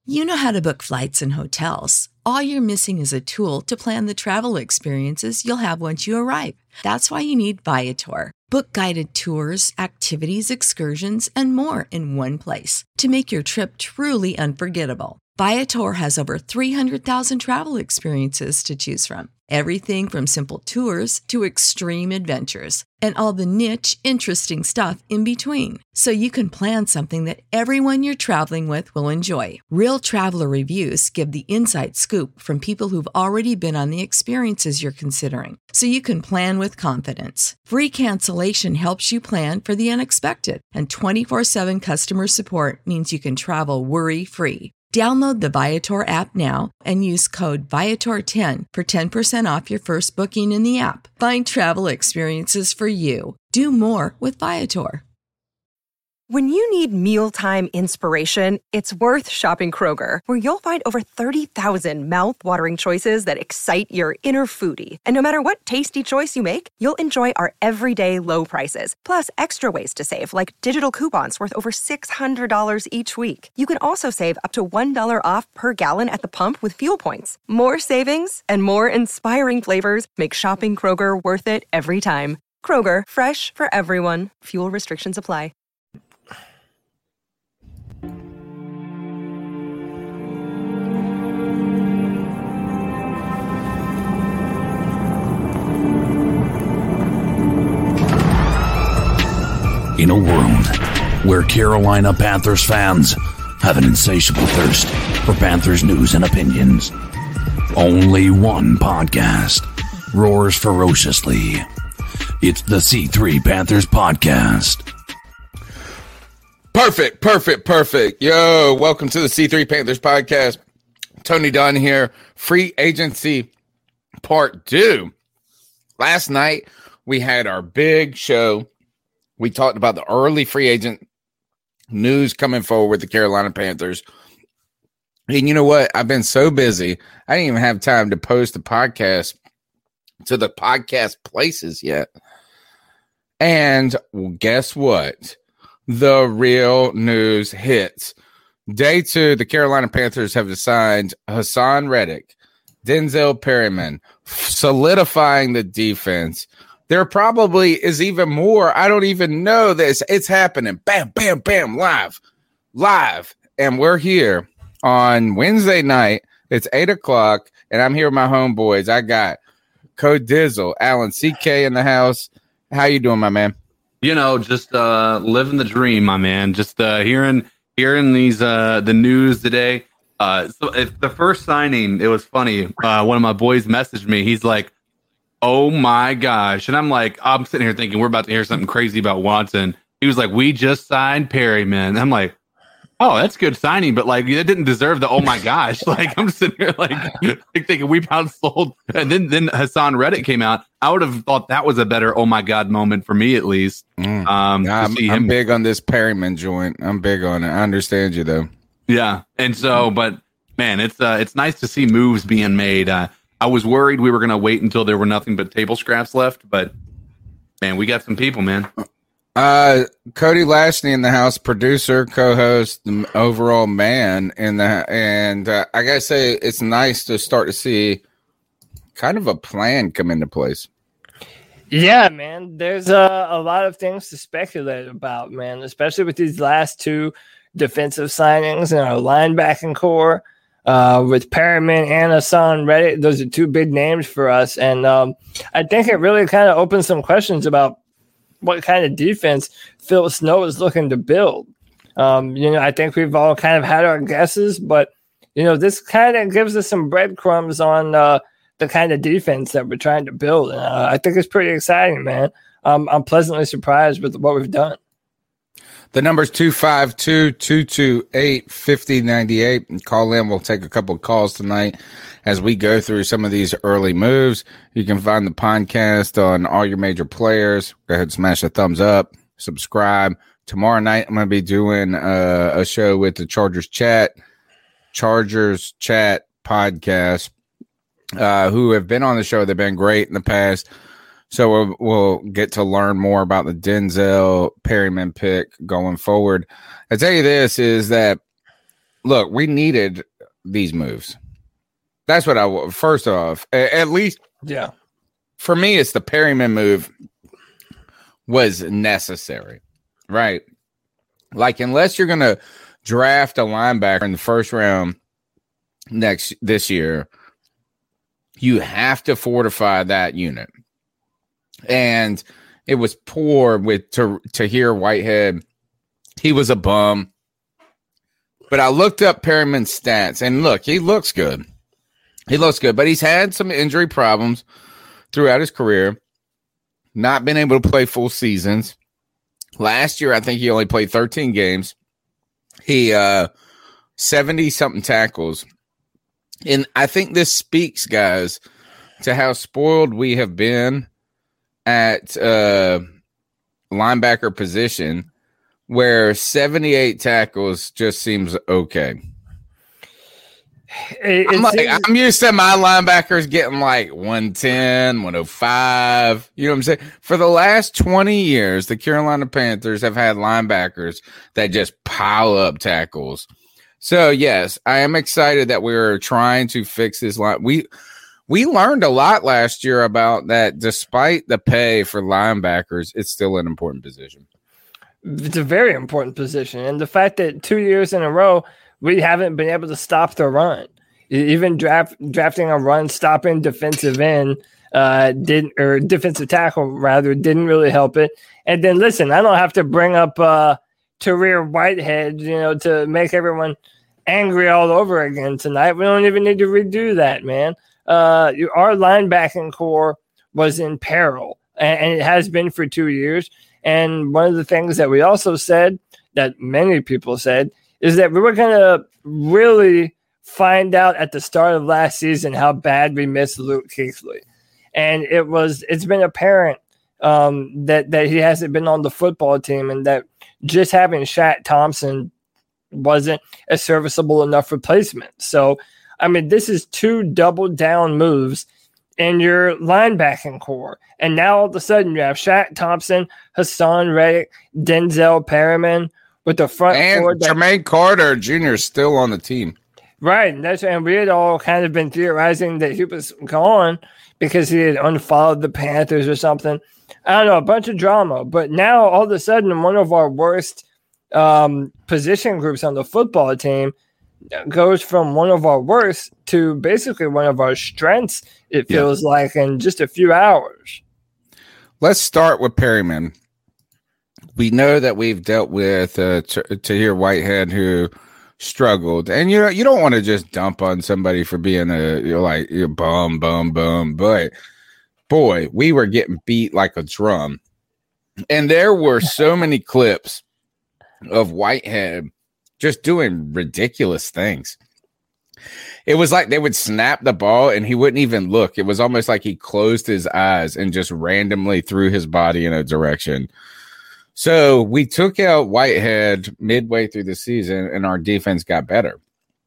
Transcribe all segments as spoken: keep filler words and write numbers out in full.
You know how to book flights and hotels. All you're missing is a tool to plan the travel experiences you'll have once you arrive. That's why you need Viator. Book guided tours, activities, excursions, and more in one place to make your trip truly unforgettable. Viator has over three hundred thousand travel experiences to choose from. Everything from simple tours to extreme adventures and all the niche, interesting stuff in between. So you can plan something that everyone you're traveling with will enjoy. Real traveler reviews give the inside scoop from people who've already been on the experiences you're considering. So you can plan with confidence. Free cancellation helps you plan for the unexpected. And twenty-four seven customer support means you can travel worry-free. Download the Viator app now and use code Viator ten for ten percent off your first booking in the app. Find travel experiences for you. Do more with Viator. When you need mealtime inspiration, it's worth shopping Kroger, where you'll find over thirty thousand mouth-watering choices that excite your inner foodie. And no matter what tasty choice you make, you'll enjoy our everyday low prices, plus extra ways to save, like digital coupons worth over six hundred dollars each week. You can also save up to one dollar off per gallon at the pump with fuel points. More savings and more inspiring flavors make shopping Kroger worth it every time. Kroger, fresh for everyone. Fuel restrictions apply. In a world where Carolina Panthers fans have an insatiable thirst for Panthers news and opinions, only one podcast roars ferociously. It's the C three Panthers Podcast. Perfect, perfect, perfect. Yo, welcome to the C three Panthers Podcast. Tony Dunn here, free agency part two. Last night, we had our big show. We talked about the early free agent news coming forward with the Carolina Panthers. And you know what? I've been so busy, I didn't even have time to post the podcast to the podcast places yet. And well, guess what? The real news hits. Day two, the Carolina Panthers have assigned Haason Reddick, Denzel Perryman, solidifying the defense. There probably is even more. I don't even know this. It's happening. Bam, bam, bam, live. Live. And we're here on Wednesday night. It's eight o'clock, and I'm here with my homeboys. I got Code Dizzle, Alan C K in the house. How you doing, my man? You know, just uh, living the dream, my man. Just uh, hearing hearing these uh, the news today. Uh, so if the first signing, it was funny. Uh, one of my boys messaged me. He's like, "Oh my gosh!" And I'm like, I'm sitting here thinking we're about to hear something crazy about Watson. He was like, "We just signed Perryman." I'm like, "Oh, that's good signing," but like it didn't deserve the "oh my gosh." Like I'm sitting here like, like thinking we pound sold, and then then Haason Reddick came out. I would have thought that was a better "oh my god" moment for me at least. Mm. Um, nah, I'm, see him. I'm big on this Perryman joint. I'm big on it. I understand you though. Yeah, and so, but man, it's uh, it's nice to see moves being made. Uh, I was worried we were going to wait until there were nothing but table scraps left, but man, we got some people, man. Uh, Cody Lashney in the house, producer, co-host, the overall man in the, and uh, I gotta say, it's nice to start to see kind of a plan come into place. Yeah, man, there's uh, a lot of things to speculate about, man, especially with these last two defensive signings and our linebacking core. Uh, with Perryman and Haason Reddick, those are two big names for us. And um, I think it really kind of opens some questions about what kind of defense Phil Snow is looking to build. Um, you know, I think we've all kind of had our guesses, but, you know, this kind of gives us some breadcrumbs on uh, the kind of defense that we're trying to build. And uh, I think it's pretty exciting, man. Um, I'm pleasantly surprised with what we've done. The number's two five two, two two eight, five oh nine eight. Call in. We'll take a couple of calls tonight as we go through some of these early moves. You can find the podcast on all your major players. Go ahead and smash a thumbs up. Subscribe. Tomorrow night, I'm going to be doing uh, a show with the Chargers Chat, Chargers Chat podcast, uh, who have been on the show. They've been great in the past. So we'll, we'll get to learn more about the Denzel Perryman pick going forward. I tell you this is that look, we needed these moves. That's what I first off, at least, yeah. For me, it's the Perryman move was necessary, right? Like, unless you're gonna draft a linebacker in the first round next this year, you have to fortify that unit. And it was poor with to Tahir Whitehead. He was a bum. But I looked up Perryman's stats, and look, he looks good. He looks good, but he's had some injury problems throughout his career. Not been able to play full seasons. Last year, I think he only played thirteen games. He uh seventy-something tackles. And I think this speaks, guys, to how spoiled we have been at uh, linebacker position, where seventy-eight tackles just seems okay. It, I'm, like, I'm used to my linebackers getting like one ten, one oh five. You know what I'm saying? For the last twenty years, the Carolina Panthers have had linebackers that just pile up tackles. So, yes, I am excited that we're trying to fix this line. We we learned a lot last year about that. Despite the pay for linebackers, it's still an important position. It's a very important position. And the fact that two years in a row, we haven't been able to stop the run. Even draft, drafting a run, stopping defensive end, uh, didn't or defensive tackle rather didn't really help it. And then listen, I don't have to bring up uh, Tahir Whitehead, you know, to make everyone angry all over again tonight. We don't even need to redo that, man. Uh, our linebacking core was in peril, and, and it has been for two years. And one of the things that we also said, that many people said, is that we were going to really find out at the start of last season how bad we missed Luke Kuechly. And it was, it's been apparent um, that, that he hasn't been on the football team, and that just having Shaq Thompson wasn't a serviceable enough replacement. So, I mean, this is two double down moves in your linebacking core. And now all of a sudden you have Shaq Thompson, Hassan Reddick, Denzel Perryman with the front and four. That, Jermaine Carter Junior is still on the team. Right. And, that's, and we had all kind of been theorizing that he was gone because he had unfollowed the Panthers or something. I don't know, a bunch of drama. But now all of a sudden one of our worst um, position groups on the football team goes from one of our worst to basically one of our strengths, it feels yeah. like, in just a few hours. Let's start with Perryman. We know that we've dealt with uh, Tahir Whitehead, who struggled, and you know you don't want to just dump on somebody for being a you're like you're bum bum bum, but boy, we were getting beat like a drum, and there were so many clips of Whitehead just doing ridiculous things. It was like they would snap the ball and he wouldn't even look. It was almost like he closed his eyes and just randomly threw his body in a direction. So we took out Whitehead midway through the season and our defense got better.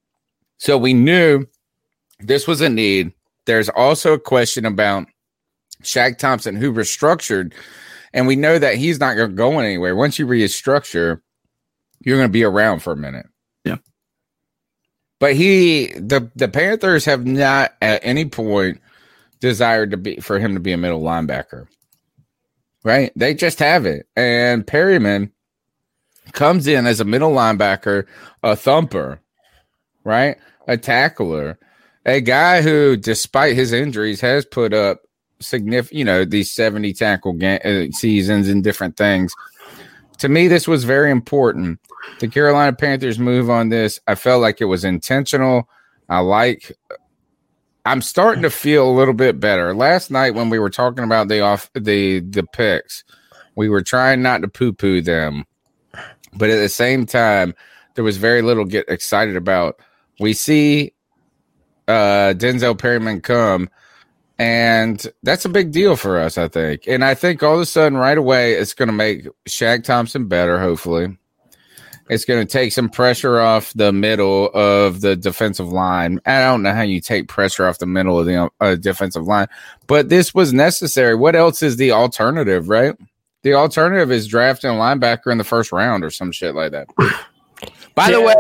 So we knew this was a need. There's also a question about Shaq Thompson, who restructured, and we know that he's not going to go anywhere. Once you restructure, you're going to be around for a minute. Yeah. But he, the, the Panthers have not at any point desired to be for him to be a middle linebacker. Right? They just have it. And Perryman comes in as a middle linebacker, a thumper, right? A tackler, a guy who, despite his injuries, has put up significant, you know, these seventy tackle ga- uh, seasons and different things. To me, this was very important. The Carolina Panthers move on this, I felt like it was intentional. I like, I'm starting to feel a little bit better. Last night when we were talking about the off the the picks, we were trying not to poo-poo them, but at the same time, there was very little to get excited about. We see uh, Denzel Perryman come, and that's a big deal for us, I think. And I think all of a sudden, right away, it's going to make Shaq Thompson better, hopefully. It's going to take some pressure off the middle of the defensive line. I don't know how you take pressure off the middle of the uh, defensive line, but this was necessary. What else is the alternative, right? The alternative is drafting a linebacker in the first round or some shit like that. By yeah. the way,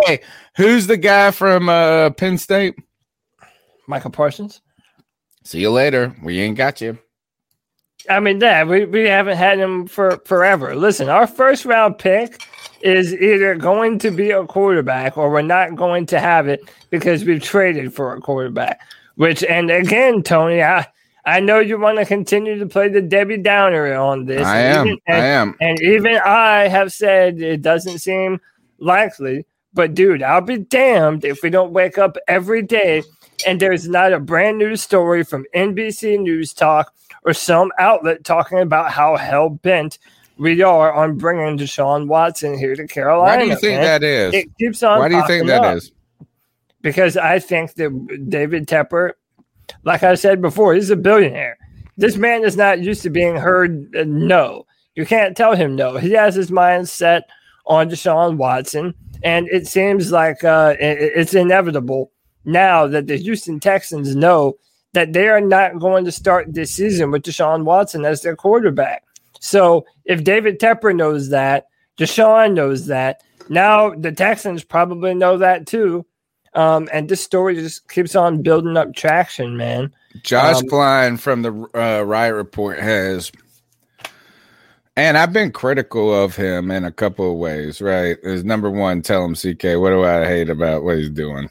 Who's the guy from uh, Penn State? Michael Parsons. See you later. We ain't got you. I mean, yeah, we, we haven't had him for forever. Listen, our first round pick is either going to be a quarterback or we're not going to have it because we've traded for a quarterback. Which, and again, Tony, I, I know you want to continue to play the Debbie Downer on this. I and am. Even, and, I am. And even I have said it doesn't seem likely. But, dude, I'll be damned if we don't wake up every day and there's not a brand new story from N B C News Talk or some outlet talking about how hell-bent we are on bringing Deshaun Watson here to Carolina. Why do you think man. that is? It keeps on Why do you think that up. is? Because I think that David Tepper, like I said before, he's a billionaire. This man is not used to being heard uh, no. You can't tell him no. He has his mind set on Deshaun Watson, and it seems like uh, it, it's inevitable now that the Houston Texans know that they are not going to start this season with Deshaun Watson as their quarterback. So if David Tepper knows that, Deshaun knows that, now the Texans probably know that too. Um, and this story just keeps on building up traction, man. Josh um, Klein from the uh, Riot Report has, and I've been critical of him in a couple of ways, right? Is number one, tell him, C K, what do I hate about what he's doing?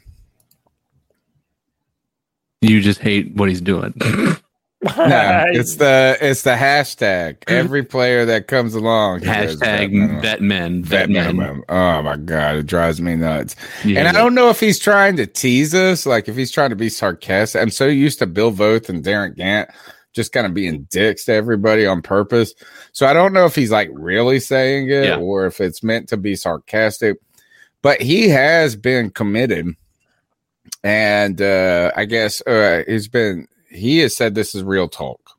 You just hate what he's doing. No, it's the it's the hashtag. Every player that comes along, hashtag vet men, vet men. Oh my god, it drives me nuts. Yeah, and I yeah. don't know if he's trying to tease us, like if he's trying to be sarcastic. I'm so used to Bill Voth and Darren Gant just kind of being dicks to everybody on purpose. So I don't know if he's like really saying it yeah. or if it's meant to be sarcastic. But he has been committed. And uh, I guess uh, he's been, he has said this is real talk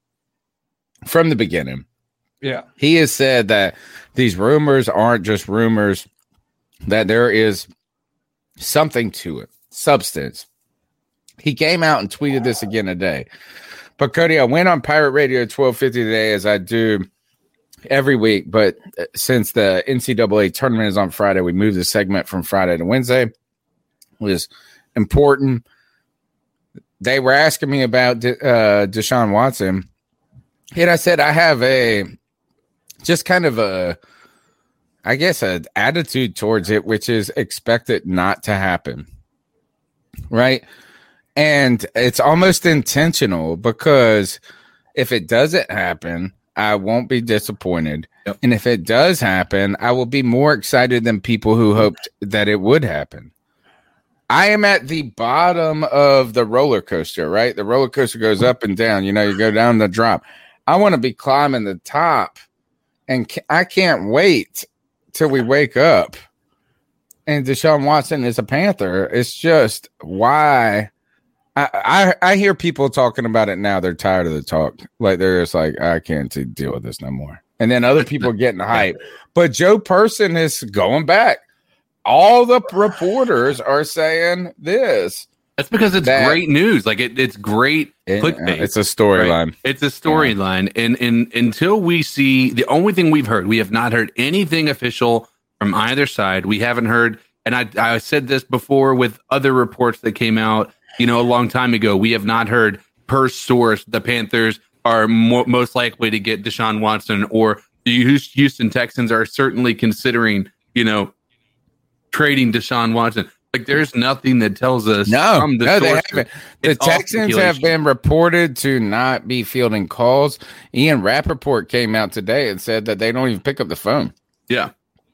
from the beginning. Yeah. He has said that these rumors aren't just rumors, that there is something to it, substance. He came out and tweeted this again today. But Cody, I went on Pirate Radio twelve fifty today as I do every week. But since the N C double A tournament is on Friday, we moved the segment from Friday to Wednesday. It was important. They were asking me about De- uh, Deshaun Watson, and I said I have a just kind of a, I guess, an attitude towards it, which is expect it not to happen, right? And it's almost intentional because if it doesn't happen, I won't be disappointed, yep. and if it does happen, I will be more excited than people who hoped that it would happen. I am at the bottom of the roller coaster, right? The roller coaster goes up and down. You know, you go down the drop. I want to be climbing the top, and ca- I can't wait till we wake up. And Deshaun Watson is a Panther. It's just why I, I I hear people talking about it now. They're tired of the talk. Like they're just like, I can't t- deal with this no more. And then other people are getting hype. But Joe Person is going back. All the reporters are saying this. That's because it's that, great news. Like it, it's great clickbait. It's a storyline. Right? It's a storyline. Yeah. And, and until we see, the only thing we've heard, we have not heard anything official from either side. We haven't heard, and I, I said this before with other reports that came out, you know, a long time ago. We have not heard per source the Panthers are mo- most likely to get Deshaun Watson, or the Houston Texans are certainly considering, you know, trading Deshaun Watson. Like there's nothing that tells us. No, from the no, they sources. haven't. The Texans have been reported to not be fielding calls. Ian Rappaport came out today and said that they don't even pick up the phone. Yeah.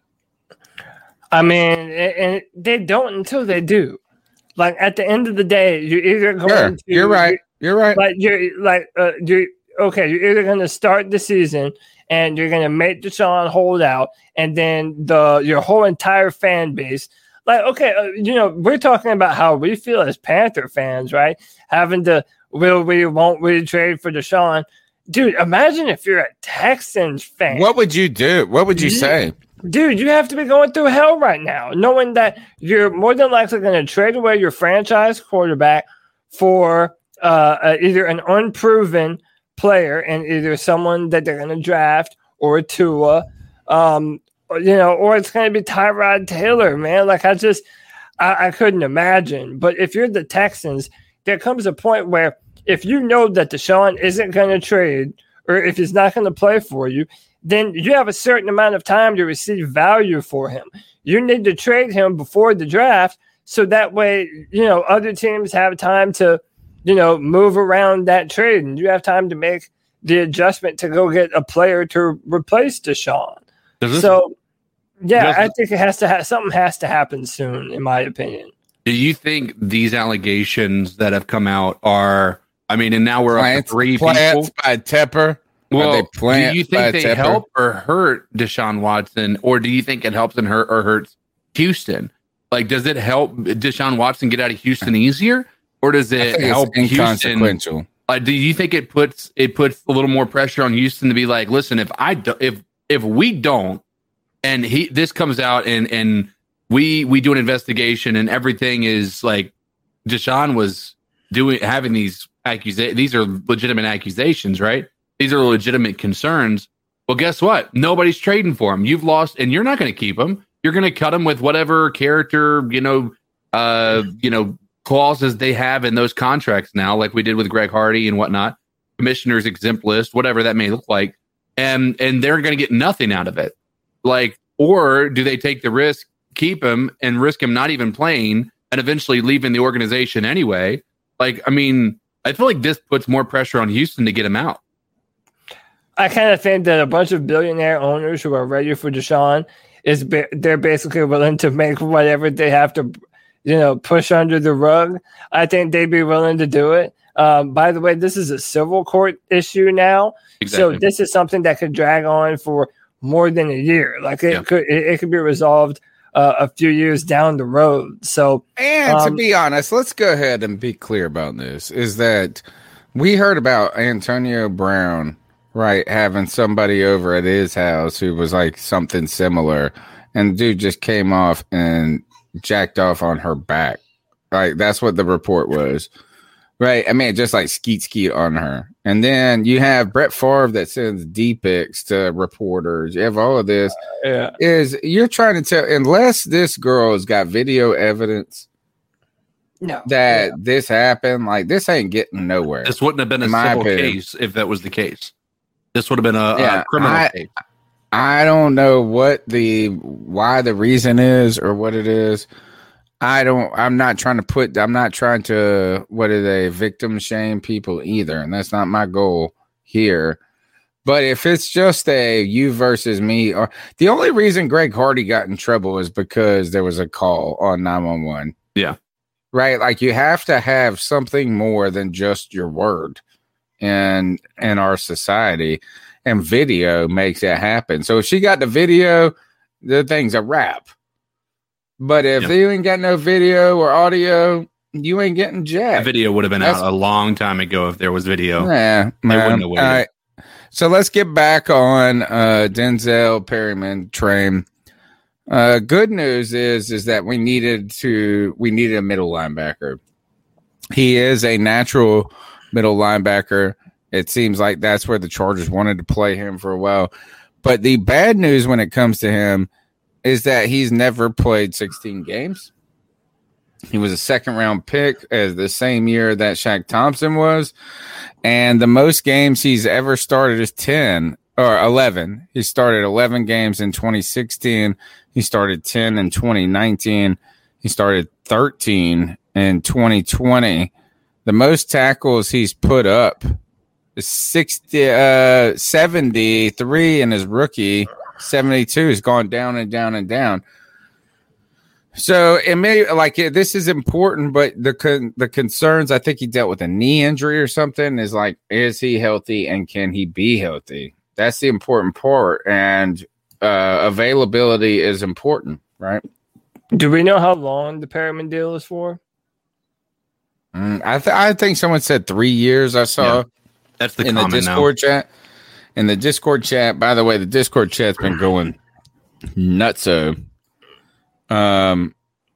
I mean, and they don't until they do. Like at the end of the day, you're either going sure, to. You're right. You're right. Like you're like uh, you're okay. You're either going to start the season and you're going to make Deshaun hold out, and then the your whole entire fan base, like, okay, uh, you know, we're talking about how we feel as Panther fans, right? Having to, will we, won't we trade for Deshaun? Dude, imagine if you're a Texans fan. What would you do? What would you say? Dude, you have to be going through hell right now, knowing that you're more than likely going to trade away your franchise quarterback for uh, uh, either an unproven player and either someone that they're going to draft or Tua, um, or, you know, or it's going to be Tyrod Taylor, man. Like I just, I, I couldn't imagine. But if you're the Texans, there comes a point where if you know that Deshaun isn't going to trade or if he's not going to play for you, then you have a certain amount of time to receive value for him. You need to trade him before the draft so that way, you know, other teams have time to, you know, move around that trade and you have time to make the adjustment to go get a player to replace Deshaun. This, so, yeah, I think it has to have something has to happen soon, in my opinion. Do you think these allegations that have come out are, I mean, and now we're plants, up to three plants people. by Tepper? Well, do you think they Tepper? help or hurt Deshaun Watson, or do you think it helps and hurt or hurts Houston? Like, does it help Deshaun Watson get out of Houston easier, or does it help Houston? Uh, do you think it puts it puts a little more pressure on Houston to be like, listen, if I do, if if we don't, and he this comes out and and we we do an investigation and everything is like Deshaun was doing having these accusations. These are legitimate accusations, right? These are legitimate concerns. Well, guess what? Nobody's trading for him. You've lost, and you're not going to keep him. You're going to cut him with whatever character, you know, uh, you know. clauses they have in those contracts now, like we did with Greg Hardy and whatnot, commissioner's exempt list, whatever that may look like, and and they're going to get nothing out of it. Like, or do they take the risk, keep him, and risk him not even playing, and eventually leaving the organization anyway? Like, I mean, I feel like this puts more pressure on Houston to get him out. I kind of think that a bunch of billionaire owners who are ready for Deshaun is ba- they're basically willing to make whatever they have to, you know, push under the rug. I think they'd be willing to do it. Um, by the way, this is a civil court issue now. Exactly. So this is something that could drag on for more than a year. Like it yeah. could, it, it could be resolved uh, a few years down the road. So, and um, to be honest, let's go ahead and be clear about this, is that we heard about Antonio Brown, right, having somebody over at his house who was like something similar, and dude just came off and jacked off on her back. Like, that's what the report was. Right. I mean, just like skeet skeet on her. And then you have Brett Favre that sends D-pics to reporters. You have all of this. Uh, yeah. Is you're trying to tell, unless this girl has got video evidence no, that yeah. this happened, like, this ain't getting nowhere. This wouldn't have been a civil case if that was the case. This would have been a, yeah, a criminal I, case. I don't know what the, why the reason is or what it is. I don't, I'm not trying to put, I'm not trying to, what are they, victim shame people either. And that's not my goal here. But if it's just a you versus me, or the only reason Greg Hardy got in trouble is because there was a call on nine one one. Yeah. Right. Like, you have to have something more than just your word in, in our society, and video makes it happen. So if she got the video, the thing's a wrap. But if yep. you ain't got no video or audio, you ain't getting jack. The video would have been That's, out a long time ago if there was video. Yeah, they wouldn't have waited. All right. So let's get back on uh, Denzel Perryman train. Uh, good news is is that we needed to we needed a middle linebacker. He is a natural middle linebacker. It seems like that's where the Chargers wanted to play him for a while. But the bad news when it comes to him is that he's never played sixteen games. He was a second round pick as the same year that Shaq Thompson was. And the most games he's ever started is ten or eleven. He started eleven games in twenty sixteen. He started ten in twenty nineteen. He started thirteen in twenty twenty. The most tackles he's put up is sixty, uh, seventy-three in his rookie. seventy-two has gone down and down and down. So it may like this is important, but the con- the concerns, I think he dealt with a knee injury or something, is like, is he healthy and can he be healthy? That's the important part, and uh, availability is important, right? Do we know how long the Perriman deal is for? Mm, I th- I think someone said three years. I saw yeah, that's the in the Discord now. chat. In the Discord chat, by the way, the Discord chat's been going nutso. Um,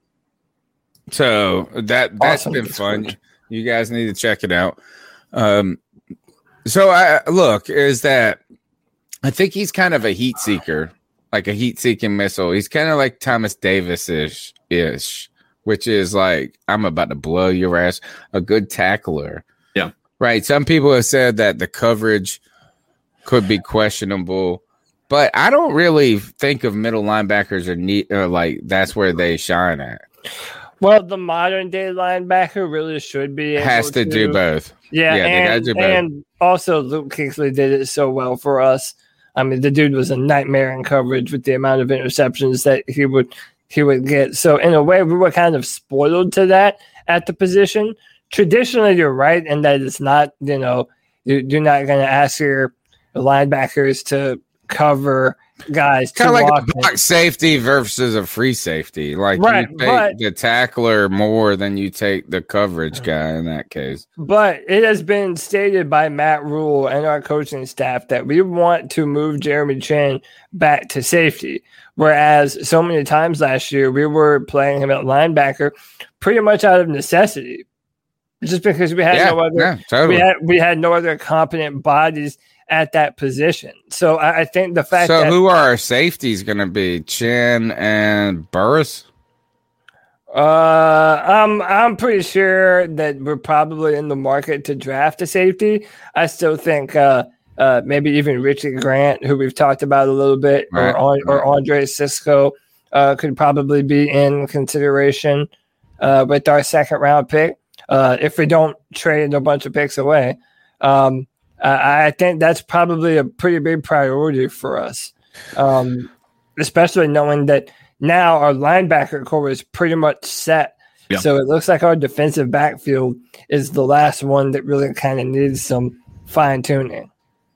so that that's awesome. Been Discord. Fun. You guys need to check it out. Um, so I look is that I think he's kind of a heat seeker, like a heat seeking missile. He's kind of like Thomas Davis ish, ish, which is like, I'm about to blow your ass, a good tackler. Yeah. Right. Some people have said that the coverage could be questionable, but I don't really think of middle linebackers or need or like that's where they shine at. Well, the modern day linebacker really should be able has to, to do both. Yeah, yeah and, do both. and also Luke Kuechly did it so well for us. I mean, the dude was a nightmare in coverage with the amount of interceptions that he would he would get. So in a way, we were kind of spoiled to that at the position. Traditionally, you're right, and that it's not, you know, you're not going to ask your linebackers to cover guys. Kind of like walk a box safety versus a free safety. Like right, you take but, the tackler more than you take the coverage guy in that case. But it has been stated by Matt Rule and our coaching staff that we want to move Jeremy Chinn back to safety. Whereas so many times last year, we were playing him at linebacker pretty much out of necessity. Just because we had yeah, no other yeah, totally. we had we had no other competent bodies at that position. So I, I think the fact so that who are our safeties going to be? Chinn and Burris? Uh, I'm I'm pretty sure that we're probably in the market to draft a safety. I still think uh, uh, maybe even Richie Grant, who we've talked about a little bit, right, or right. or Andre Cisco uh, could probably be in consideration uh, with our second round pick. Uh, if we don't trade a bunch of picks away, um, I, I think that's probably a pretty big priority for us, um, especially knowing that now our linebacker core is pretty much set. Yeah. So it looks like our defensive backfield is the last one that really kind of needs some fine tuning.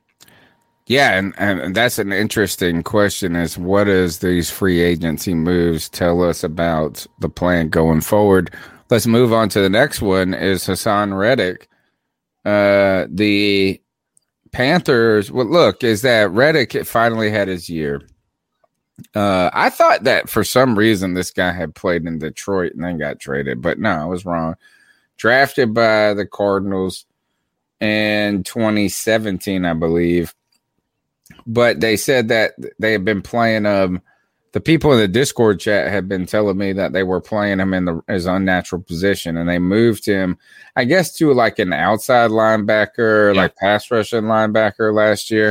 Yeah, and, and that's an interesting question is what does these free agency moves tell us about the plan going forward? Let's move on to the next one is Haason Reddick. Uh, the Panthers, well, look, is that Reddick finally had his year. Uh, I thought that for some reason this guy had played in Detroit and then got traded, but no, I was wrong. Drafted by the Cardinals in twenty seventeen, I believe. But they said that they had been playing um the people in the Discord chat had been telling me that they were playing him in the his unnatural position, and they moved him, I guess, to like an outside linebacker, yeah. like pass rushing linebacker last year.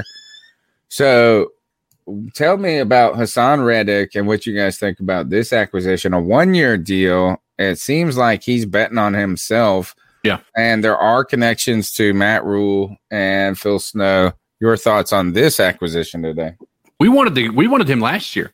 So tell me about Haason Reddick and what you guys think about this acquisition. A one-year deal. It seems like he's betting on himself. Yeah. And there are connections to Matt Rule and Phil Snow. Your thoughts on this acquisition today? We wanted the we wanted him last year.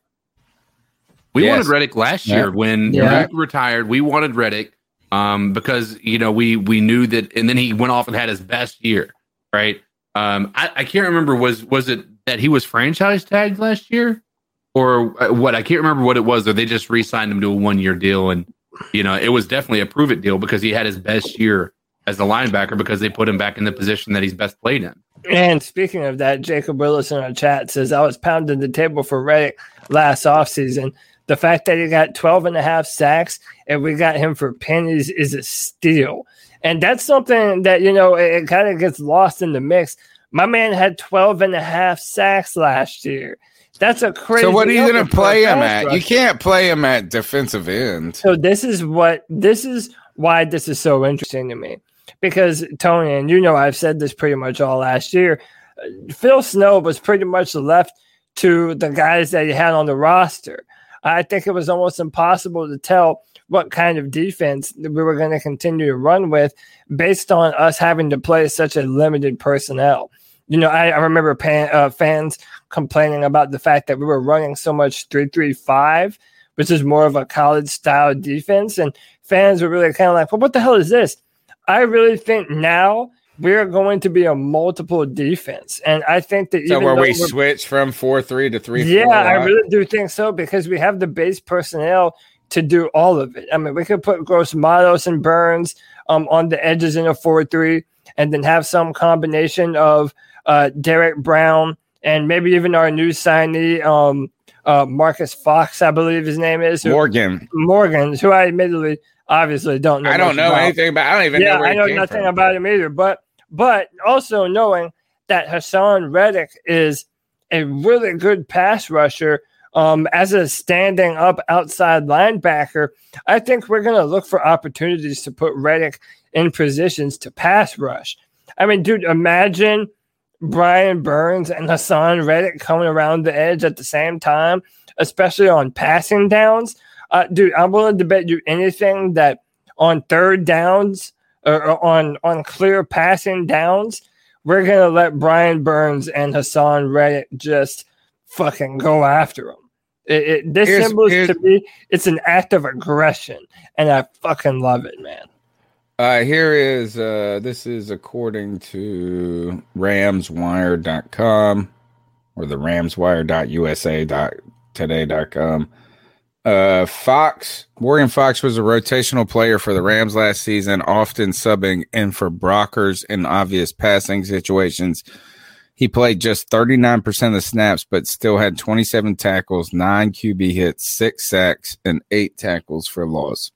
We yes. wanted Reddick last yeah. year when yeah. he retired. We wanted Reddick um, because you know we we knew that, and then he went off and had his best year, right? Um, I, I can't remember was was it that he was franchise tagged last year, or what? I can't remember what it was. Or they just re-signed him to a one year deal, and you know it was definitely a prove it deal because he had his best year as a linebacker because they put him back in the position that he's best played in. And speaking of that, Jacob Willis in our chat says, I was pounding the table for Reddick last offseason. The fact that he got twelve and a half sacks and we got him for pennies is a steal. And that's something that, you know, it, it kind of gets lost in the mix. My man had twelve and a half sacks last year. That's a crazy. So what are you going to play him at? Rush. You can't play him at defensive end. So this is what, this is why this is so interesting to me. Because, Tony, and you know I've said this pretty much all last year, Phil Snow was pretty much left to the guys that he had on the roster. I think it was almost impossible to tell what kind of defense we were going to continue to run with based on us having to play such a limited personnel. You know, I, I remember pan, uh, fans complaining about the fact that we were running so much three three five, which is more of a college-style defense, and fans were really kind of like, well, what the hell is this? I really think now we're going to be a multiple defense. And I think that so even where though we switch from four three to three yeah, four, I really do think so because we have the base personnel to do all of it. I mean, we could put Gross Matos and Burns um, on the edges in a four three and then have some combination of uh, Derek Brown and maybe even our new signee, um, uh, Marcus Fox, I believe his name is. Who, Morgan. Morgan, who I admittedly – obviously don't know. I don't know about. anything about. I don't even yeah, know where I know he came nothing from. about him either. But but also knowing that Haason Reddick is a really good pass rusher Um, as a standing up outside linebacker, I think we're going to look for opportunities to put Reddick in positions to pass rush. I mean, dude, imagine Brian Burns and Hassan Reddick coming around the edge at the same time, especially on passing downs. Uh, dude, I'm willing to bet you anything that on third downs or, or on, on clear passing downs, we're going to let Brian Burns and Hassan Reddick just fucking go after him. It, it, this here's, symbol here's, to me, it's an act of aggression, and I fucking love it, man. Uh, here is, uh, this is according to rams wire dot com or the rams wire dot u s a dot today dot com. Uh, Fox, Morgan Fox was a rotational player for the Rams last season, often subbing in for blockers in obvious passing situations. He played just thirty-nine percent of the snaps, but still had twenty-seven tackles, nine Q B hits, six sacks, and eight tackles for loss.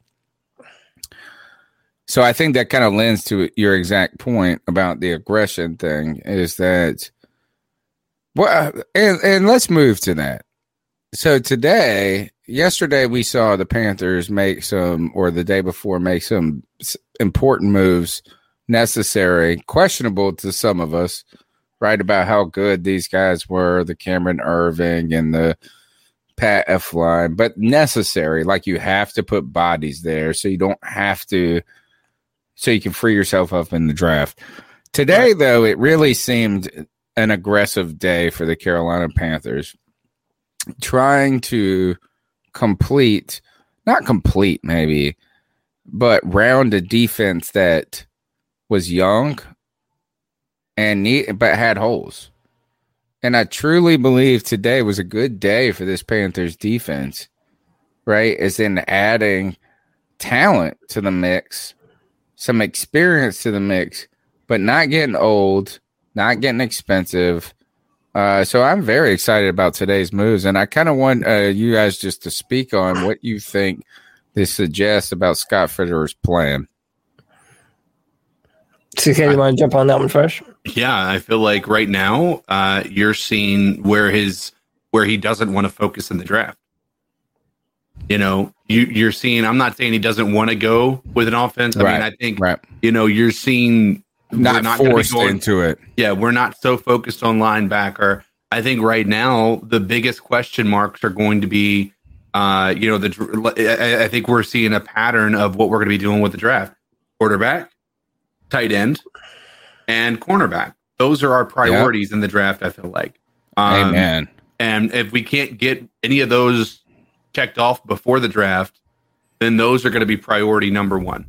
So I think that kind of lends to your exact point about the aggression thing is that, well, and, and let's move to that. So today, yesterday we saw the Panthers make some, or the day before, make some important moves, necessary, questionable to some of us, right, about how good these guys were, the Cameron Irving and the Pat Elflein, but necessary. Like you have to put bodies there so you don't have to, so you can free yourself up in the draft. Today, though, it really seemed an aggressive day for the Carolina Panthers, trying to complete, not complete maybe, but round a defense that was young and neat, but had holes. And I truly believe today was a good day for this Panthers defense, right? As in adding talent to the mix, some experience to the mix, but not getting old, not getting expensive. Uh, so I'm very excited about today's moves, and I kind of want uh, you guys just to speak on what you think this suggests about Scott Fitterer's plan. C K, you want to jump on that one first? Yeah, I feel like right now uh, you're seeing where his where he doesn't want to focus in the draft. You know, you, you're seeing. I'm not saying he doesn't want to go with an offense. I right, mean, I think right. you know you're seeing not, not forced going, into it. Yeah, we're not so focused on linebacker. I think right now the biggest question marks are going to be, uh, you know, the. I, I think we're seeing a pattern of what we're going to be doing with the draft: quarterback, tight end, and cornerback. Those are our priorities yep. in the draft. I feel like. Um, Amen. And if we can't get any of those checked off before the draft, then those are going to be priority number one.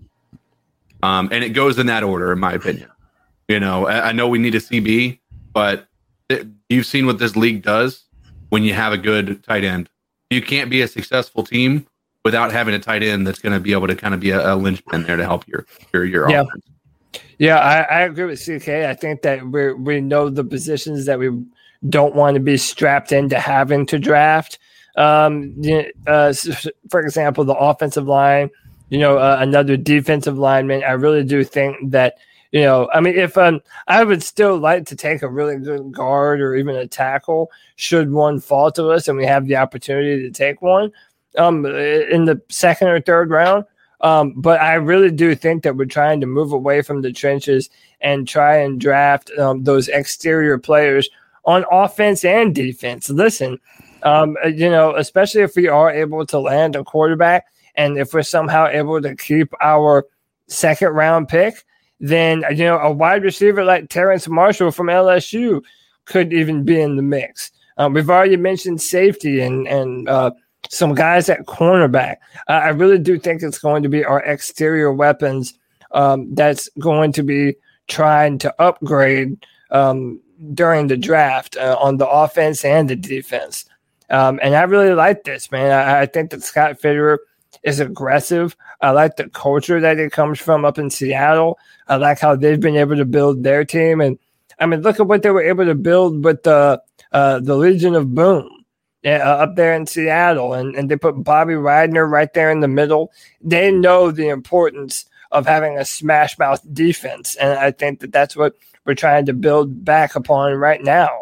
Um, and it goes in that order, in my opinion. You know, I, I know we need a C B, but it, you've seen what this league does when you have a good tight end. You can't be a successful team without having a tight end that's going to be able to kind of be a, a linchpin there to help your your, your yeah. offense. Yeah, I, I agree with C K. I think that we we know the positions that we don't want to be strapped into having to draft. Um, uh, for example, the offensive line, you know, uh, another defensive lineman. I really do think that, you know, I mean, if um, I would still like to take a really good guard or even a tackle, should one fall to us and we have the opportunity to take one um, in the second or third round. Um, but I really do think that we're trying to move away from the trenches and try and draft um, those exterior players on offense and defense. Listen, um, you know, especially if we are able to land a quarterback and if we're somehow able to keep our second round pick, then, you know, a wide receiver like Terrence Marshall from L S U could even be in the mix. Um, we've already mentioned safety and, and uh, some guys at cornerback. Uh, I really do think it's going to be our exterior weapons um, that's going to be trying to upgrade um, during the draft uh, on the offense and the defense. Um, and I really like this, man. I, I think that Scott Fitterer is aggressive. I like the culture that it comes from up in Seattle. I like how they've been able to build their team. And, I mean, look at what they were able to build with the, uh, the Legion of Boom. Uh, up there in Seattle, and, and they put Bobby Wagner right there in the middle. They know the importance of having a smash mouth defense, and I think that that's what we're trying to build back upon right now.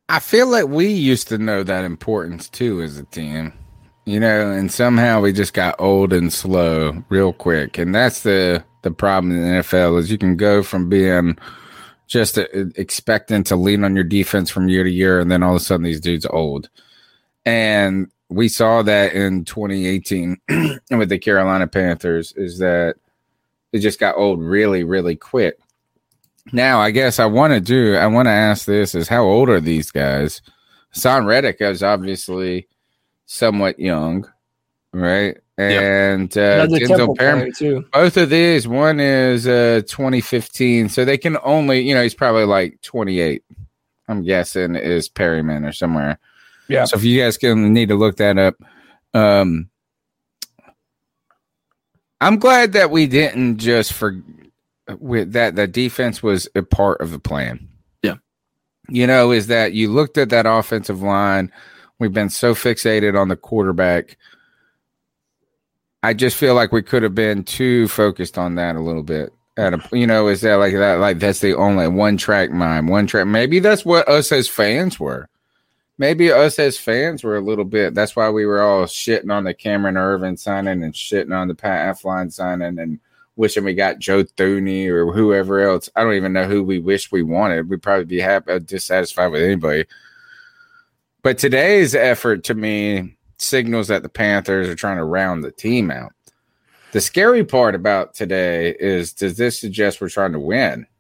I feel like we used to know that importance too as a team, you know, and somehow we just got old and slow real quick. And that's the, the problem in the N F L is you can go from being just a, expecting to lean on your defense from year to year, and then all of a sudden these dudes are old. And we saw that in twenty eighteen with the Carolina Panthers, is that it just got old really, really quick. Now, I guess I want to do, I want to ask this is how old are these guys? Hassan Reddick is obviously somewhat young, right? And uh, Denzel Perryman, too. Both of these, one is uh, twenty fifteen, so they can only, you know, he's probably like twenty-eight, I'm guessing, is Perryman or somewhere. Yeah. So if you guys can need to look that up. Um, I'm glad that we didn't just forget. With that, the defense was a part of the plan. Yeah. You know, is that you looked at that offensive line. We've been so fixated on the quarterback. I just feel like we could have been too focused on that a little bit. At a, you know, is that like that? Like that's the only one track mind, one track. Maybe that's what us as fans were. Maybe us as fans were a little bit. That's why we were all shitting on the Cameron Irvin signing and shitting on the Pat Elflein signing and wishing we got Joe Thuney or whoever else. I don't even know who we wish we wanted. We'd probably be happy, dissatisfied with anybody. But today's effort, to me, signals that the Panthers are trying to round the team out. The scary part about today is, does this suggest we're trying to win?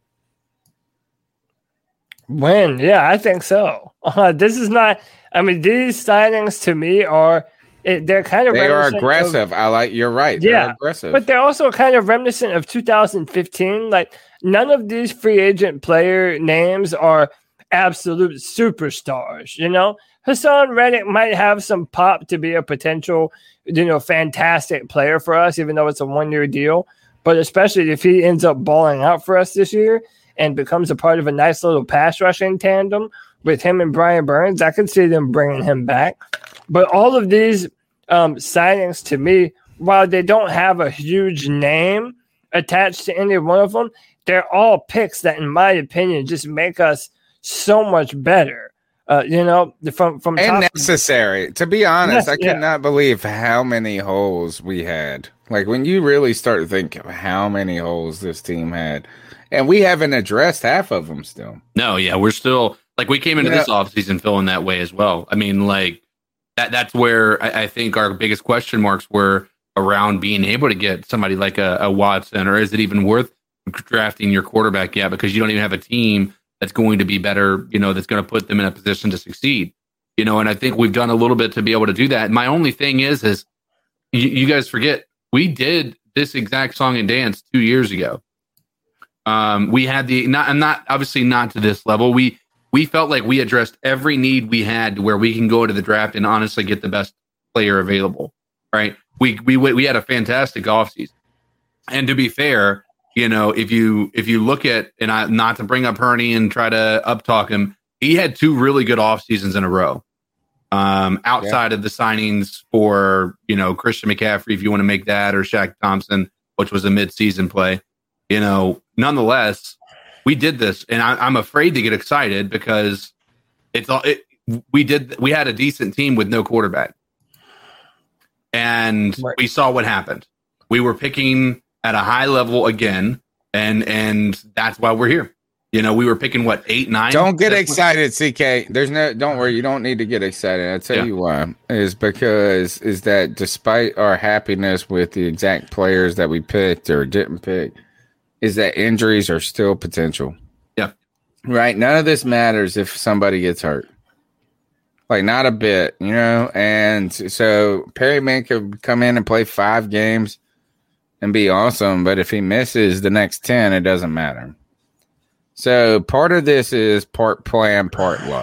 Win, yeah, I think so. Uh, this is not, I mean, these signings to me are, It, they're kind of they are aggressive. Of, I like you're right. They're yeah, aggressive, but they're also kind of reminiscent of two thousand fifteen. Like none of these free agent player names are absolute superstars. You know, Hassan Reddick might have some pop to be a potential, you know, fantastic player for us, even though it's a one year deal. But especially if he ends up balling out for us this year and becomes a part of a nice little pass rushing tandem with him and Brian Burns, I can see them bringing him back. But all of these um, signings, to me, while they don't have a huge name attached to any one of them, they're all picks that, in my opinion, just make us so much better. Uh, you know, from from and necessary. To be honest, yes, I could yeah. not believe how many holes we had. Like when you really start to think of how many holes this team had, and we haven't addressed half of them still. No, yeah, we're still like we came into yeah. this offseason feeling that way as well. I mean, like. That that's where I, I think our biggest question marks were around being able to get somebody like a, a Watson, or is it even worth drafting your quarterback yet? Because you don't even have a team that's going to be better, you know, that's going to put them in a position to succeed, you know. And I think we've done a little bit to be able to do that. And my only thing is, is you, you guys forget we did this exact song and dance two years ago. Um, we had the not, and not obviously not to this level. We. We felt like we addressed every need we had to where we can go to the draft and honestly get the best player available, right? We we we had a fantastic offseason. And to be fair, you know, if you if you look at, and I not to bring up Hurney and try to uptalk him, he had two really good off seasons in a row. Um, outside yeah. of the signings for, you know, Christian McCaffrey, if you want to make that, or Shaq Thompson, which was a mid-season play, you know, nonetheless. We did this, and I, I'm afraid to get excited because it's all it. We did. We had a decent team with no quarterback, and right. we saw what happened. We were picking at a high level again, and and that's why we're here. You know, we were picking what eight, nine. Don't get excited, C K. There's no. Don't worry. You don't need to get excited. I'll tell yeah. you why. Is because is that despite our happiness with the exact players that we picked or didn't pick. Is that injuries are still potential. Yeah. Right? None of this matters if somebody gets hurt. Like, not a bit, you know? And so Perryman could come in and play five games and be awesome, but if he misses the next ten, it doesn't matter. So part of this is part plan, part luck.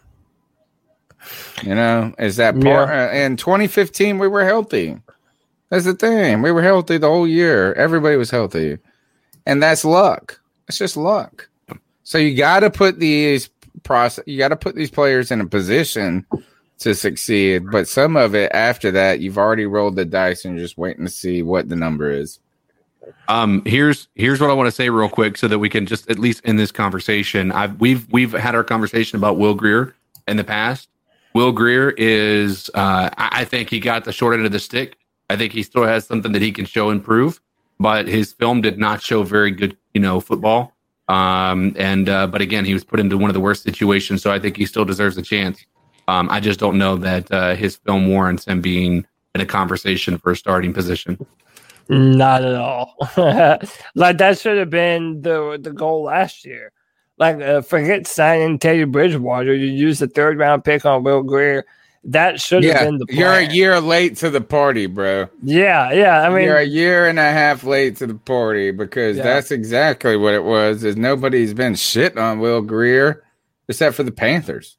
You know? Is that part? Yeah. In twenty fifteen, we were healthy. That's the thing. We were healthy the whole year. Everybody was healthy. And that's luck. It's just luck. So you got to put these process. You got to put these players in a position to succeed. But some of it after that, you've already rolled the dice and you're just waiting to see what the number is. Um, here's here's what I want to say real quick, so that we can just at least end this conversation. I've we've we've had our conversation about Will Grier in the past. Will Grier is, uh, I, I think he got the short end of the stick. I think he still has something that he can show and prove, but his film did not show very good, you know, football. Um, and uh, but again, he was put into one of the worst situations, so I think he still deserves a chance. Um, I just don't know that uh, his film warrants him being in a conversation for a starting position. Not at all. Like that should have been the the goal last year. Like uh, forget signing Teddy Bridgewater. You use the third round pick on Will Grier. That should have yeah, been the plan. You're a year late to the party, bro. Yeah, yeah. I mean, you're a year and a half late to the party because yeah. that's exactly what it was. Is nobody's been shit on Will Grier except for the Panthers.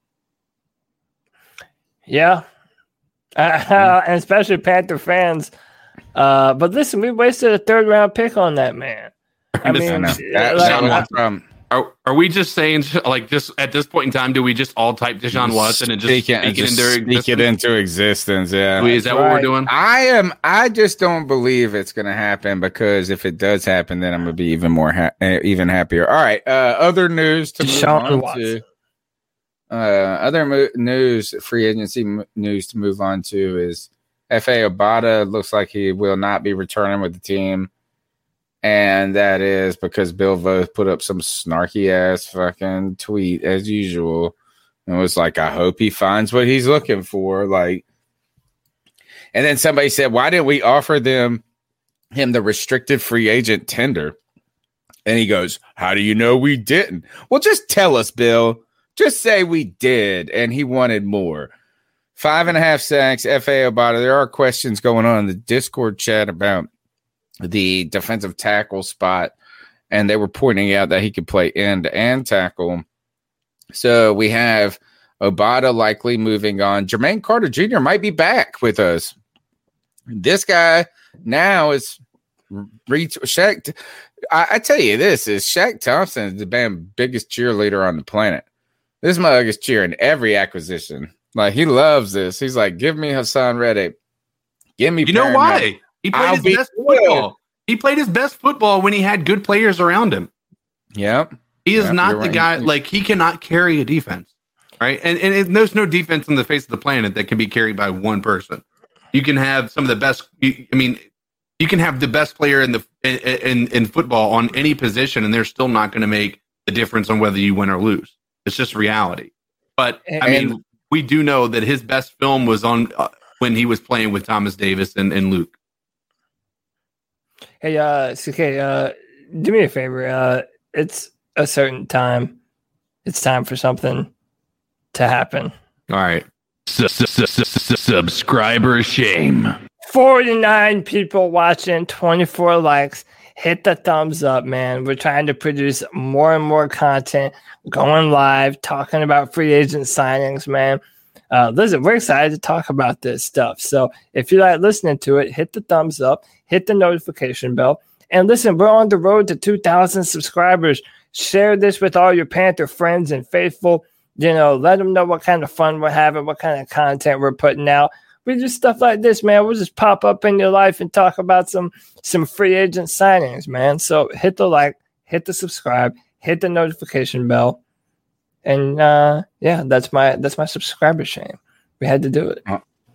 Yeah, uh, and especially Panther fans. Uh, but listen, we wasted a third round pick on that man. I mean, that, like, that was I, the problem. Are, are we just saying, like, just at this point in time, do we just all type Deshaun Watson and just speak it, speak it just into speak existence? it into existence? Yeah, Is that right. what we're doing? I am. I just don't believe it's going to happen because if it does happen, then I'm going to be even more, ha- even happier. All right. Uh, other news to move Deshaun on Watson. to. Uh, other mo- news, free agency m- news to move on to is F A Obata looks like he will not be returning with the team. And that is because Bill Voth put up some snarky ass fucking tweet as usual. And was like, I hope he finds what he's looking for. Like, and then somebody said, why didn't we offer them him the restricted free agent tender? And he goes, how do you know we didn't? Well, just tell us, Bill. Just say we did. And he wanted more. Five and a half sacks, F A Obata. There are questions going on in the Discord chat about the defensive tackle spot, and they were pointing out that he could play end and tackle. So we have Obata likely moving on. Jermaine Carter Junior might be back with us. This guy now is re- Shaq. I, I tell you this is Shaq Thompson is the damn biggest cheerleader on the planet. This mug is cheering every acquisition. Like he loves this. He's like, give me Hassan Reddick. Give me. You know Paramount. why? He played I'll his be best good. football. He played his best football when he had good players around him. Yep. He is Yep, not you're the right. guy, like, he cannot carry a defense, right? And, and it, there's no defense on the face of the planet that can be carried by one person. You can have some of the best, I mean, you can have the best player in the in, in, in football on any position, and they're still not going to make the difference on whether you win or lose. It's just reality. But, I And- mean, we do know that his best film was on uh, when he was playing with Thomas Davis and, and Luke. Hey, uh, C K, uh, do me a favor. Uh, it's a certain time. It's time for something to happen. All right. Subscriber shame. forty-nine people watching, twenty-four likes. Hit the thumbs up, man. We're trying to produce more and more content, going live, talking about free agent signings, man. Uh, listen, we're excited to talk about this stuff. So if you like listening to it, hit the thumbs up, hit the notification bell. And listen, we're on the road to two thousand subscribers. Share this with all your Panther friends and faithful. You know, let them know what kind of fun we're having, what kind of content we're putting out. We do stuff like this, man. We'll just pop up in your life and talk about some some free agent signings, man. So hit the like, hit the subscribe, hit the notification bell. And uh, yeah, that's my that's my subscriber shame. We had to do it.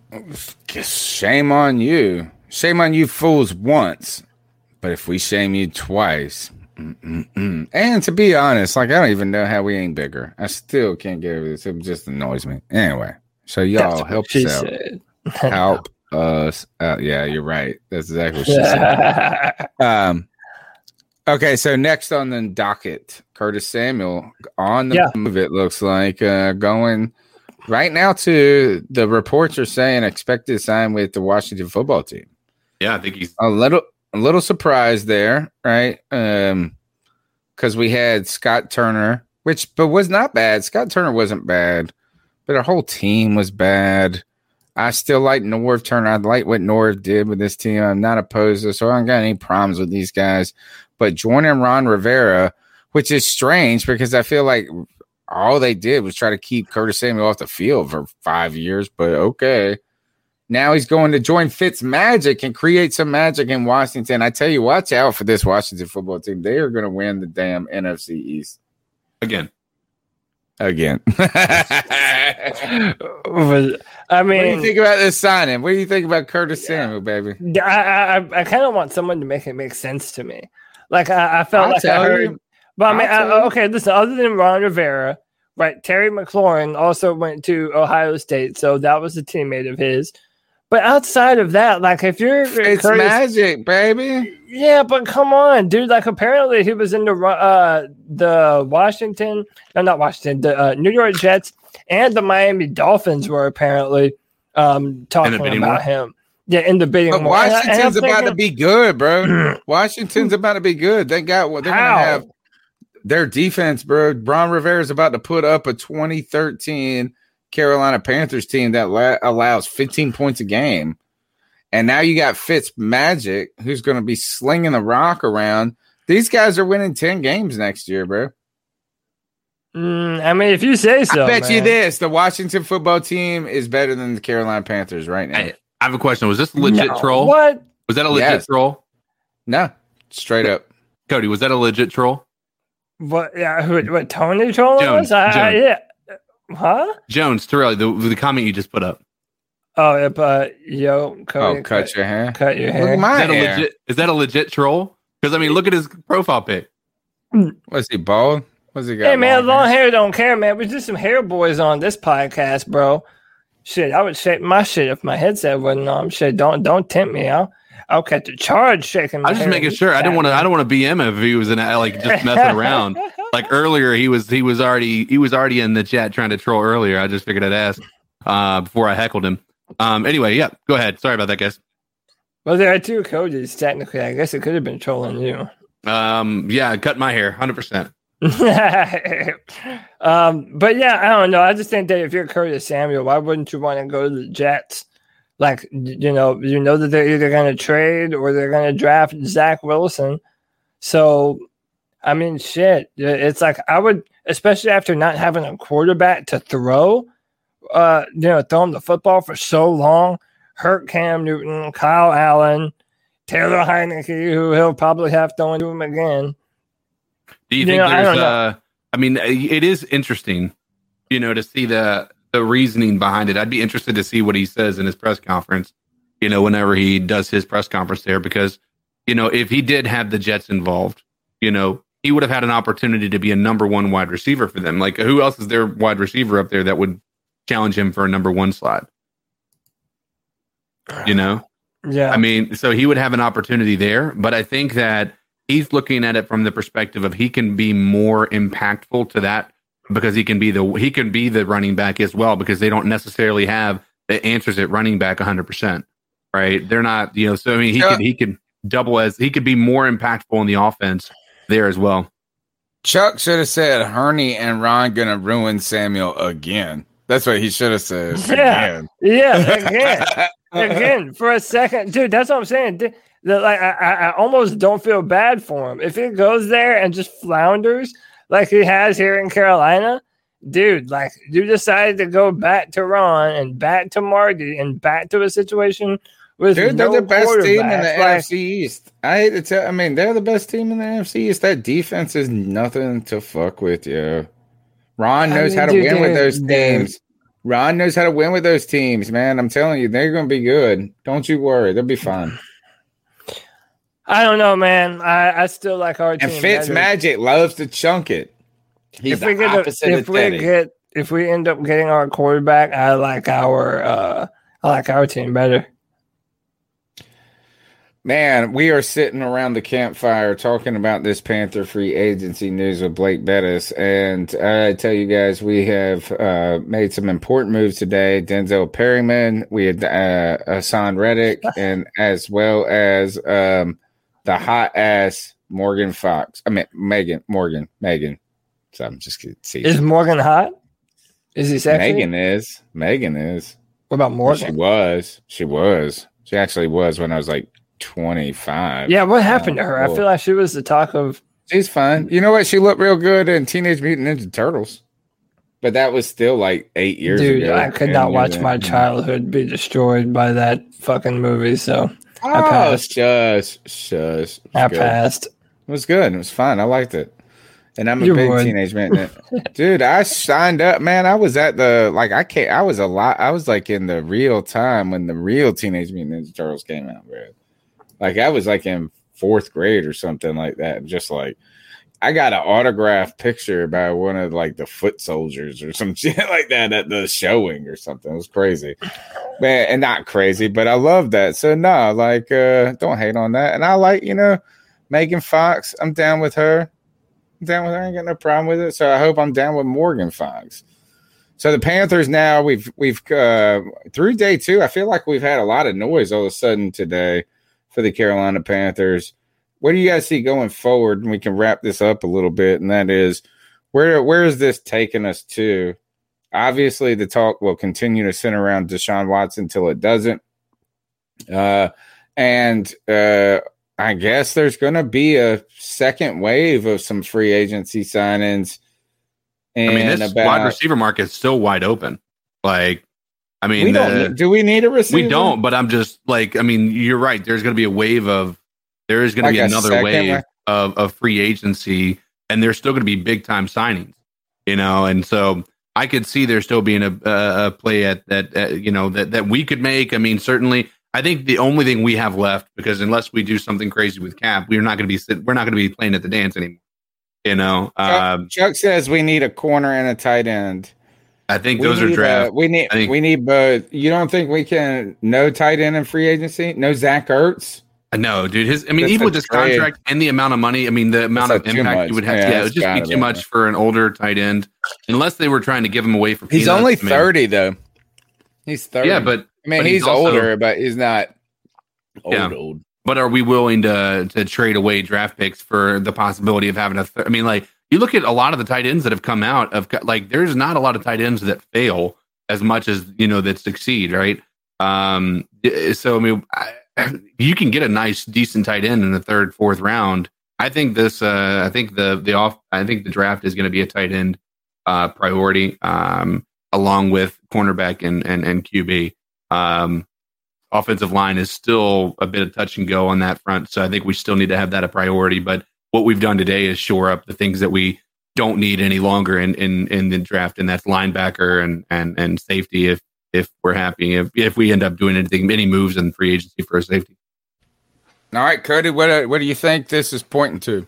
Shame on you. Shame on you fools once. But if we shame you twice. Mm-mm-mm. And to be honest, like I don't even know how we ain't bigger. I still can't get over this. It just annoys me. Anyway, so y'all That's what help she us out. said. Help us out. Yeah, you're right. That's exactly what she said. Um, okay, so next on the docket, Curtis Samuel on the Yeah. move. It looks like uh, going right now to the reports are saying expected to sign with the Washington football team. Yeah, I think he's A little, a little surprised there, right? Um, because we had Scott Turner, which but was not bad. Scott Turner wasn't bad, but our whole team was bad. I still like Norv Turner. I like what Norv did with this team. I'm not opposed to, so I don't got any problems with these guys. But joining Ron Rivera, which is strange because I feel like all they did was try to keep Curtis Samuel off the field for five years. But okay, now he's going to join Fitz Magic and create some magic in Washington. I tell you, watch out for this Washington football team. They are going to win the damn N F C East again. again. But, I mean, what do you think about this signing? What do you think about Curtis Samuel, baby? I I, I kind of want someone to make it make sense to me. Like I, I felt I'll like I heard, you. but I mean, I'll I, okay, listen. Other than Ron Rivera, right? Terry McLaurin also went to Ohio State, so that was a teammate of his. But outside of that, like if you're it's Curtis, magic, baby. Yeah, but come on, dude. Like apparently he was in the uh the Washington, no, not Washington, the uh, New York Jets and the Miami Dolphins were apparently um talking about war. him. Yeah, in the bidding But war. Washington's and I, and about to be good, bro. Washington's about to be good. They got what they're How? gonna have. Their defense, bro. Ron Rivera's about to put up a twenty thirteen Carolina Panthers team that la- allows fifteen points a game. And now you got Fitz Magic, who's going to be slinging the rock around. These guys are winning ten games next year, bro. Mm, I mean, if you say so, I bet man. you this. The Washington football team is better than the Carolina Panthers right now. I, I have a question. Was this a legit No. troll? What? Was that a legit Yes. troll? No, straight up. Cody, was that a legit troll? What? Yeah, who, what? Tony trolling Jones, us? I, I, Jones. yeah. Huh? Jones, Terrell, the, the comment you just put up. Oh, if, uh, yo, Cody, Oh, cut your hair. cut your Look hair. at my Is that, a hair. legit, is that a legit troll? Because, I mean, look at his profile pic. Was he bald? Was he got Hey man, long long hair? hair don't care, man. We're just some hair boys on this podcast, bro. Shit, I would shake my shit if my headset wasn't on. Shit, don't don't tempt me. I'll I'll catch a charge shaking. My I was just hair. making sure. I didn't want to. I don't want to B M him if he was in a, like just messing around. Like earlier, he was he was already he was already in the chat trying to troll earlier. I just figured I'd ask uh, before I heckled him. Um. Anyway, yeah. Go ahead. Sorry about that, guys. Well, there are two coaches technically. I guess it could have been trolling you. Um. Yeah. Cut my hair. Hundred percent. um, but yeah, I don't know. I just think that if you're Curtis Samuel, why wouldn't you want to go to the Jets? Like, you know, you know that they're either going to trade or they're going to draft Zach Wilson. So, I mean, shit. It's like I would, especially after not having a quarterback to throw, uh, you know, throw him the football for so long. Hurt Cam Newton, Kyle Allen, Taylor Heineke, who he'll probably have thrown to him again. Do you You think know, I there's? don't know. Uh, I mean, it is interesting, you know, to see the the reasoning behind it. I'd be interested to see what he says in his press conference. You know, whenever he does his press conference there, because you know, if he did have the Jets involved, you know, he would have had an opportunity to be a number one wide receiver for them. Like, who else is their wide receiver up there that would challenge him for a number one slot? You know, Yeah. I mean, so he would have an opportunity there, but I think that he's looking at it from the perspective of he can be more impactful to that because he can be the he can be the running back as well, because they don't necessarily have the answers at running back one hundred percent, right? They're not, you know. So I mean, he Yeah. could he could double as he could be more impactful in the offense there as well. Chuck should have said Hurney and Ron gonna ruin Samuel again. That's what he should have said. Yeah. Again. Yeah, again, again, for a second, dude. That's what I'm saying. Dude, the, like, I, I I almost don't feel bad for him if he goes there and just flounders like he has here in Carolina, dude. Like, you decided to go back to Ron and back to Marty and back to a situation with Dude, no they're the best team in the quarterback. N F C East. I hate to tell. I mean, they're the best team in the N F C East. That defense is nothing to fuck with, yo. Ron I knows mean, how to dude, win with dude, those dude. teams. Ron knows how to win with those teams, man. I'm telling you, they're going to be good. Don't you worry. They'll be fine. I don't know, man. I, I still like our team. And Fitz better. Magic loves to chunk it. He's if we the get a- opposite if of we Teddy. get if we end up getting our quarterback, I like our uh I like our team better. Man, we are sitting around the campfire talking about this Panther free agency news with Blake Bettis. And I tell you guys, we have uh, made some important moves today. Denzel Perryman, we had uh, Hassan Reddick, and as well as um, the hot ass Morgan Fox. I mean, Megan, Morgan, Megan. So I'm just going to see. Is Morgan hot? Is he sexy? Megan is. Megan is. What about She Morgan? was. She was. She actually was when I was like twenty-five. Yeah, what happened to her? I cool. feel like she was the talk of. She's fine. You know what? She looked real good in Teenage Mutant Ninja Turtles. But that was still like eight years Dude, ago. I could And not you watch know- my childhood be destroyed by that fucking movie. So I Oh, passed. shush. Shush. It was I good. passed. It was good. It was fine. I liked it. And I'm a You big would. Teenage Mutant. Dude, I signed up, man. I was at the like I can't I was a lot I was like in the real time when the real Teenage Mutant Ninja Turtles came out, bro. Like I was like in fourth grade or something like that. Just like I got an autographed picture by one of like the foot soldiers or some shit like that at the showing or something. It was crazy. Man, and not crazy, but I love that. So no, like uh don't hate on that. And I like, you know, Megan Fox. I'm down with her. Down with her, I ain't got no problem with it. So I hope I'm down with Morgan Fox. So the Panthers now we've we've uh, through day two. I feel like we've had a lot of noise all of a sudden today for the Carolina Panthers. What do you guys see going forward? And we can wrap this up a little bit. And that is where where is this taking us to? Obviously, the talk will continue to center around Deshaun Watson until it doesn't. Uh, and uh, I guess there's going to be a second wave of some free agency signings. And I mean, this about, wide receiver market is still wide open. Like, I mean, we don't, uh, do we need a receiver? we don't, but I'm just like, I mean, you're right. There's going to be a wave of, there is going to Like be a another second wave wa- of, of free agency, and there's still going to be big time signings, you know? And so I could see there still being a, a, a play at that, uh, you know, that, that we could make. I mean, certainly, I think the only thing we have left, because unless we do something crazy with cap, we're not going to be sit- we're not going to be playing at the dance anymore. You know, Chuck, um, Chuck says we need a corner and a tight end. I think We those are need, draft. uh, we need I think- we need both. You don't think we can no tight end in free agency? No Zach Ertz? No, dude. His, I mean, That's even a with this trade. contract and the amount of money, I mean, the amount That's of too impact much. you would have, Yeah, yeah, it it's would just gotta be too be. much for an older tight end, unless they were trying to give him away for. He's peanuts. only I mean, thirty though. He's thirty. Yeah, but I mean, but he's, he's also- older, but he's not old. Yeah. Old. But are we willing to to trade away draft picks for the possibility of having a? Th- I mean, like you look at a lot of the tight ends that have come out of like, there's not a lot of tight ends that fail as much as you know that succeed, right? Um, so I mean, I, you can get a nice, decent tight end in the third, fourth round. I think this. Uh, I think the the off. I think the draft is going to be a tight end uh, priority, um, along with cornerback and and and Q B. Um, offensive line is still a bit of touch and go on that front, so I think we still need to have that a priority. But what we've done today is shore up the things that we don't need any longer in in, in the draft, and that's linebacker and and and safety. If if we're happy, if if we end up doing anything, any moves in free agency for a safety. All right, Cody. What what do you think this is pointing to?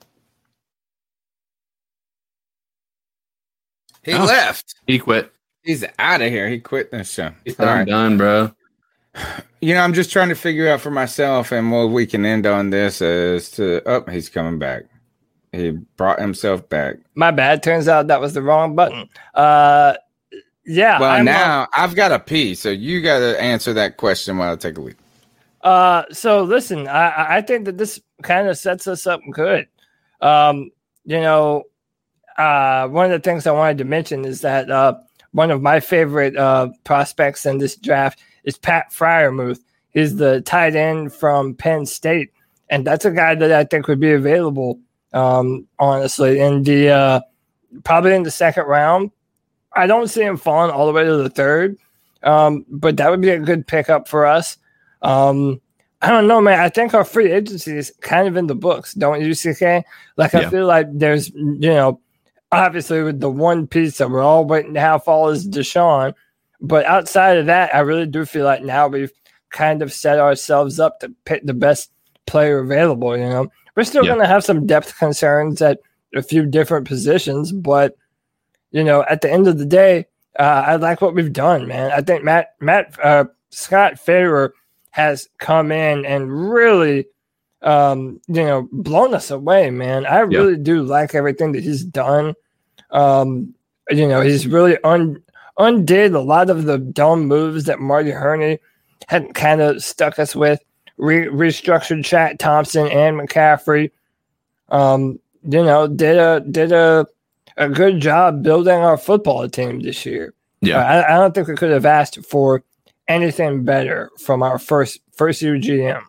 He Oh. left. He quit. He's out of here. He quit this show. He said, All "I'm right. done, bro." You know, I'm just trying to figure out for myself, and what we can end on this is to. Oh, he's coming back. He brought himself back. My bad. Turns out that was the wrong button. Uh, yeah. Well, I'm, now I've got to pee, so you got to answer that question while I take a leak. Uh, so listen, I, I think that this kind of sets us up good. Um, you know, uh, one of the things I wanted to mention is that uh, one of my favorite uh, prospects in this draft is Pat Fryermuth. He's the tight end from Penn State, and that's a guy that I think would be available, um, honestly, in the uh, probably in the second round. I don't see him falling all the way to the third, um, but that would be a good pickup for us. Um, I don't know, man. I think our free agency is kind of in the books, don't you, C K? Like, I Yeah. feel like there's, you know, obviously with the one piece that we're all waiting to have fall is Deshaun. But outside of that, I really do feel like now we've kind of set ourselves up to pick the best player available, you know? We're still Yeah. going to have some depth concerns at a few different positions, but, you know, at the end of the day, uh, I like what we've done, man. I think Matt, Matt, uh, Scott Farrer has come in and really, um, you know, blown us away, man. I Yeah. really do like everything that he's done. Um, you know, he's really un- undid a lot of the dumb moves that Marty Herney had kind of stuck us with. Re- restructured Shaq Thompson and McCaffrey. Um, you know, did a did a a good job building our football team this year. Yeah. Uh, I, I don't think we could have asked for anything better from our first first year G M.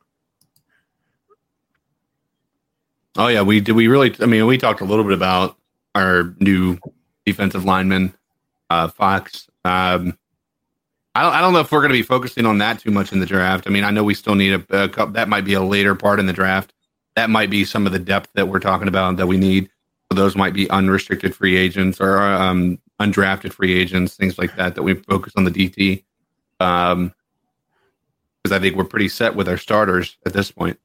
Oh yeah, we did. We really. I mean, we talked a little bit about our new defensive lineman, uh, Fox. Um, I don't. I don't know if we're going to be focusing on that too much in the draft. I mean, I know we still need a, a couple. That might be a later part in the draft. That might be some of the depth that we're talking about that we need. So those might be unrestricted free agents or um, undrafted free agents, things like that, that we focus on the D T. Um, because I think we're pretty set with our starters at this point.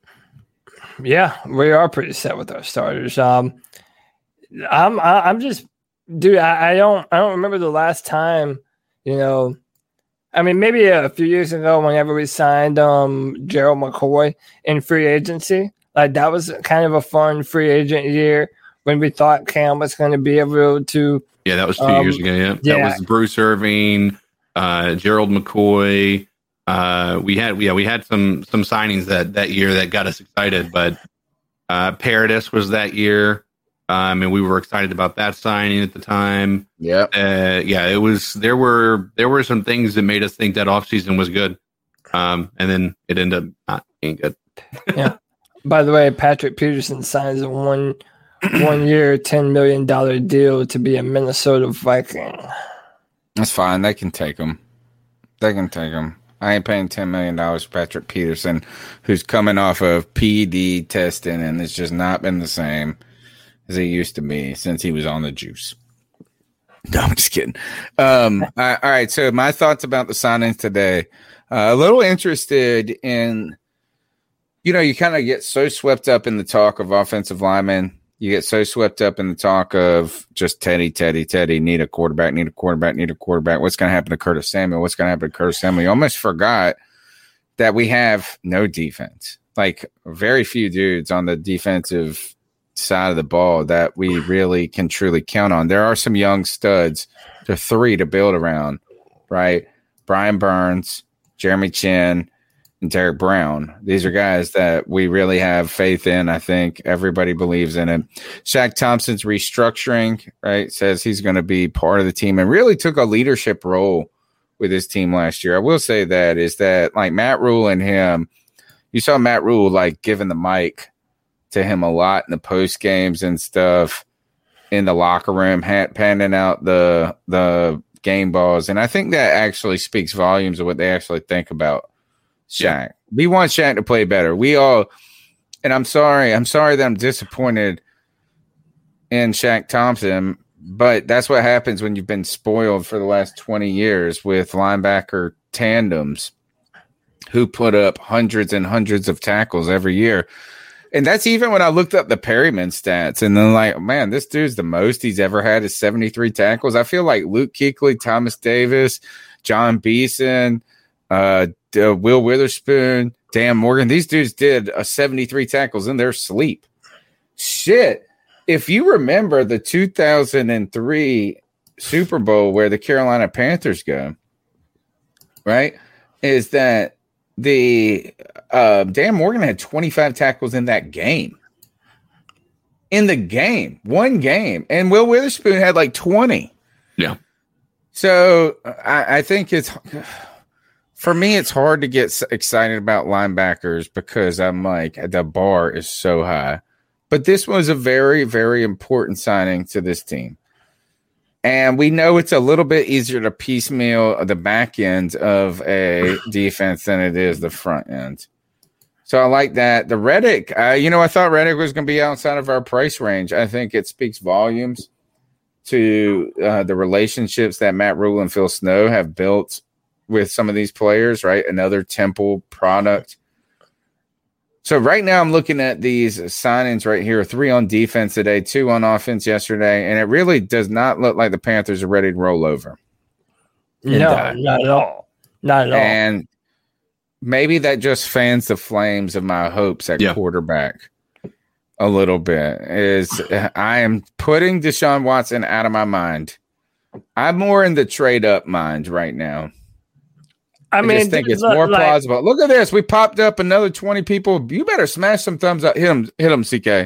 Yeah, we are pretty set with our starters. Um, I'm I'm just, dude. I, I don't I don't remember the last time. You know, I mean, maybe a few years ago, whenever we signed um Gerald McCoy in free agency, like that was kind of a fun free agent year when we thought Cam was going to be able to. Yeah, that was two um, years ago. Yeah. yeah, That was Bruce Irving, uh, Gerald McCoy. Uh, we had yeah we had some some signings that that year that got us excited, but uh, Paradis was that year, um, and we were excited about that signing at the time. Yeah, uh, yeah, it was. There were there were some things that made us think that offseason was good, um, and then it ended up not being good. Yeah. By the way, Patrick Peterson signs a one one year, ten million dollar deal to be a Minnesota Viking. that's fine. They can take him. They can take him. I ain't paying ten million dollars for Patrick Peterson, who's coming off of P E D testing, and it's just not been the same as it used to be since he was on the juice. No, I'm just kidding. Um, all right, so my thoughts about the signings today. Uh, a little interested in, you know, you kind of get so swept up in the talk of offensive linemen. You get so swept up in the talk of just Teddy, Teddy, Teddy, need a quarterback, need a quarterback, need a quarterback. What's going to happen to Curtis Samuel? What's going to happen to Curtis Samuel? You almost forgot that we have no defense. Like very few dudes on the defensive side of the ball that we really can truly count on. There are some young studs, to three to build around, right? Brian Burns, Jeremy Chin, and Derek Brown. These are guys that we really have faith in. I think everybody believes in it. Shaq Thompson's restructuring, right, says he's going to be part of the team and really took a leadership role with his team last year. I will say that is that like Matt Rule and him, you saw Matt Rule like giving the mic to him a lot in the post games and stuff in the locker room, handing out the the game balls. And I think that actually speaks volumes of what they actually think about Shaq. Yeah. We want Shaq to play better. We all, and I'm sorry, I'm sorry that I'm disappointed in Shaq Thompson, but that's what happens when you've been spoiled for the last twenty years with linebacker tandems who put up hundreds and hundreds of tackles every year. And that's even when I looked up the Perryman stats and then like, man, this dude's the most he's ever had is seventy-three tackles. I feel like Luke Kuechly, Thomas Davis, John Beeson, uh, Uh, Will Witherspoon, Dan Morgan. These dudes did a seventy-three tackles in their sleep. Shit. If you remember the two thousand three Super Bowl where the Carolina Panthers go, right, is that the uh, Dan Morgan had twenty-five tackles in that game. In the game. One game. And Will Witherspoon had like twenty. Yeah. So I, I think it's... For me, it's hard to get excited about linebackers because I'm like, the bar is so high. But this was a very, very important signing to this team. And we know it's a little bit easier to piecemeal the back end of a defense than it is the front end. So I like that. The Reddick, uh, you know, I thought Reddick was going to be outside of our price range. I think it speaks volumes to uh, the relationships that Matt Rule and Phil Snow have built with some of these players, right? Another Temple product. So right now I'm looking at these signings right here, three on defense today, two on offense yesterday, and it really does not look like the Panthers are ready to roll over. No, not at all. Not at all. And maybe that just fans the flames of my hopes at yeah. quarterback a little bit. Is I am putting Deshaun Watson out of my mind. I'm more in the trade up mind right now. I, I mean, just think it's more like, plausible. Look at this. We popped up another twenty people. You better smash some thumbs up. Hit them, hit them, C K.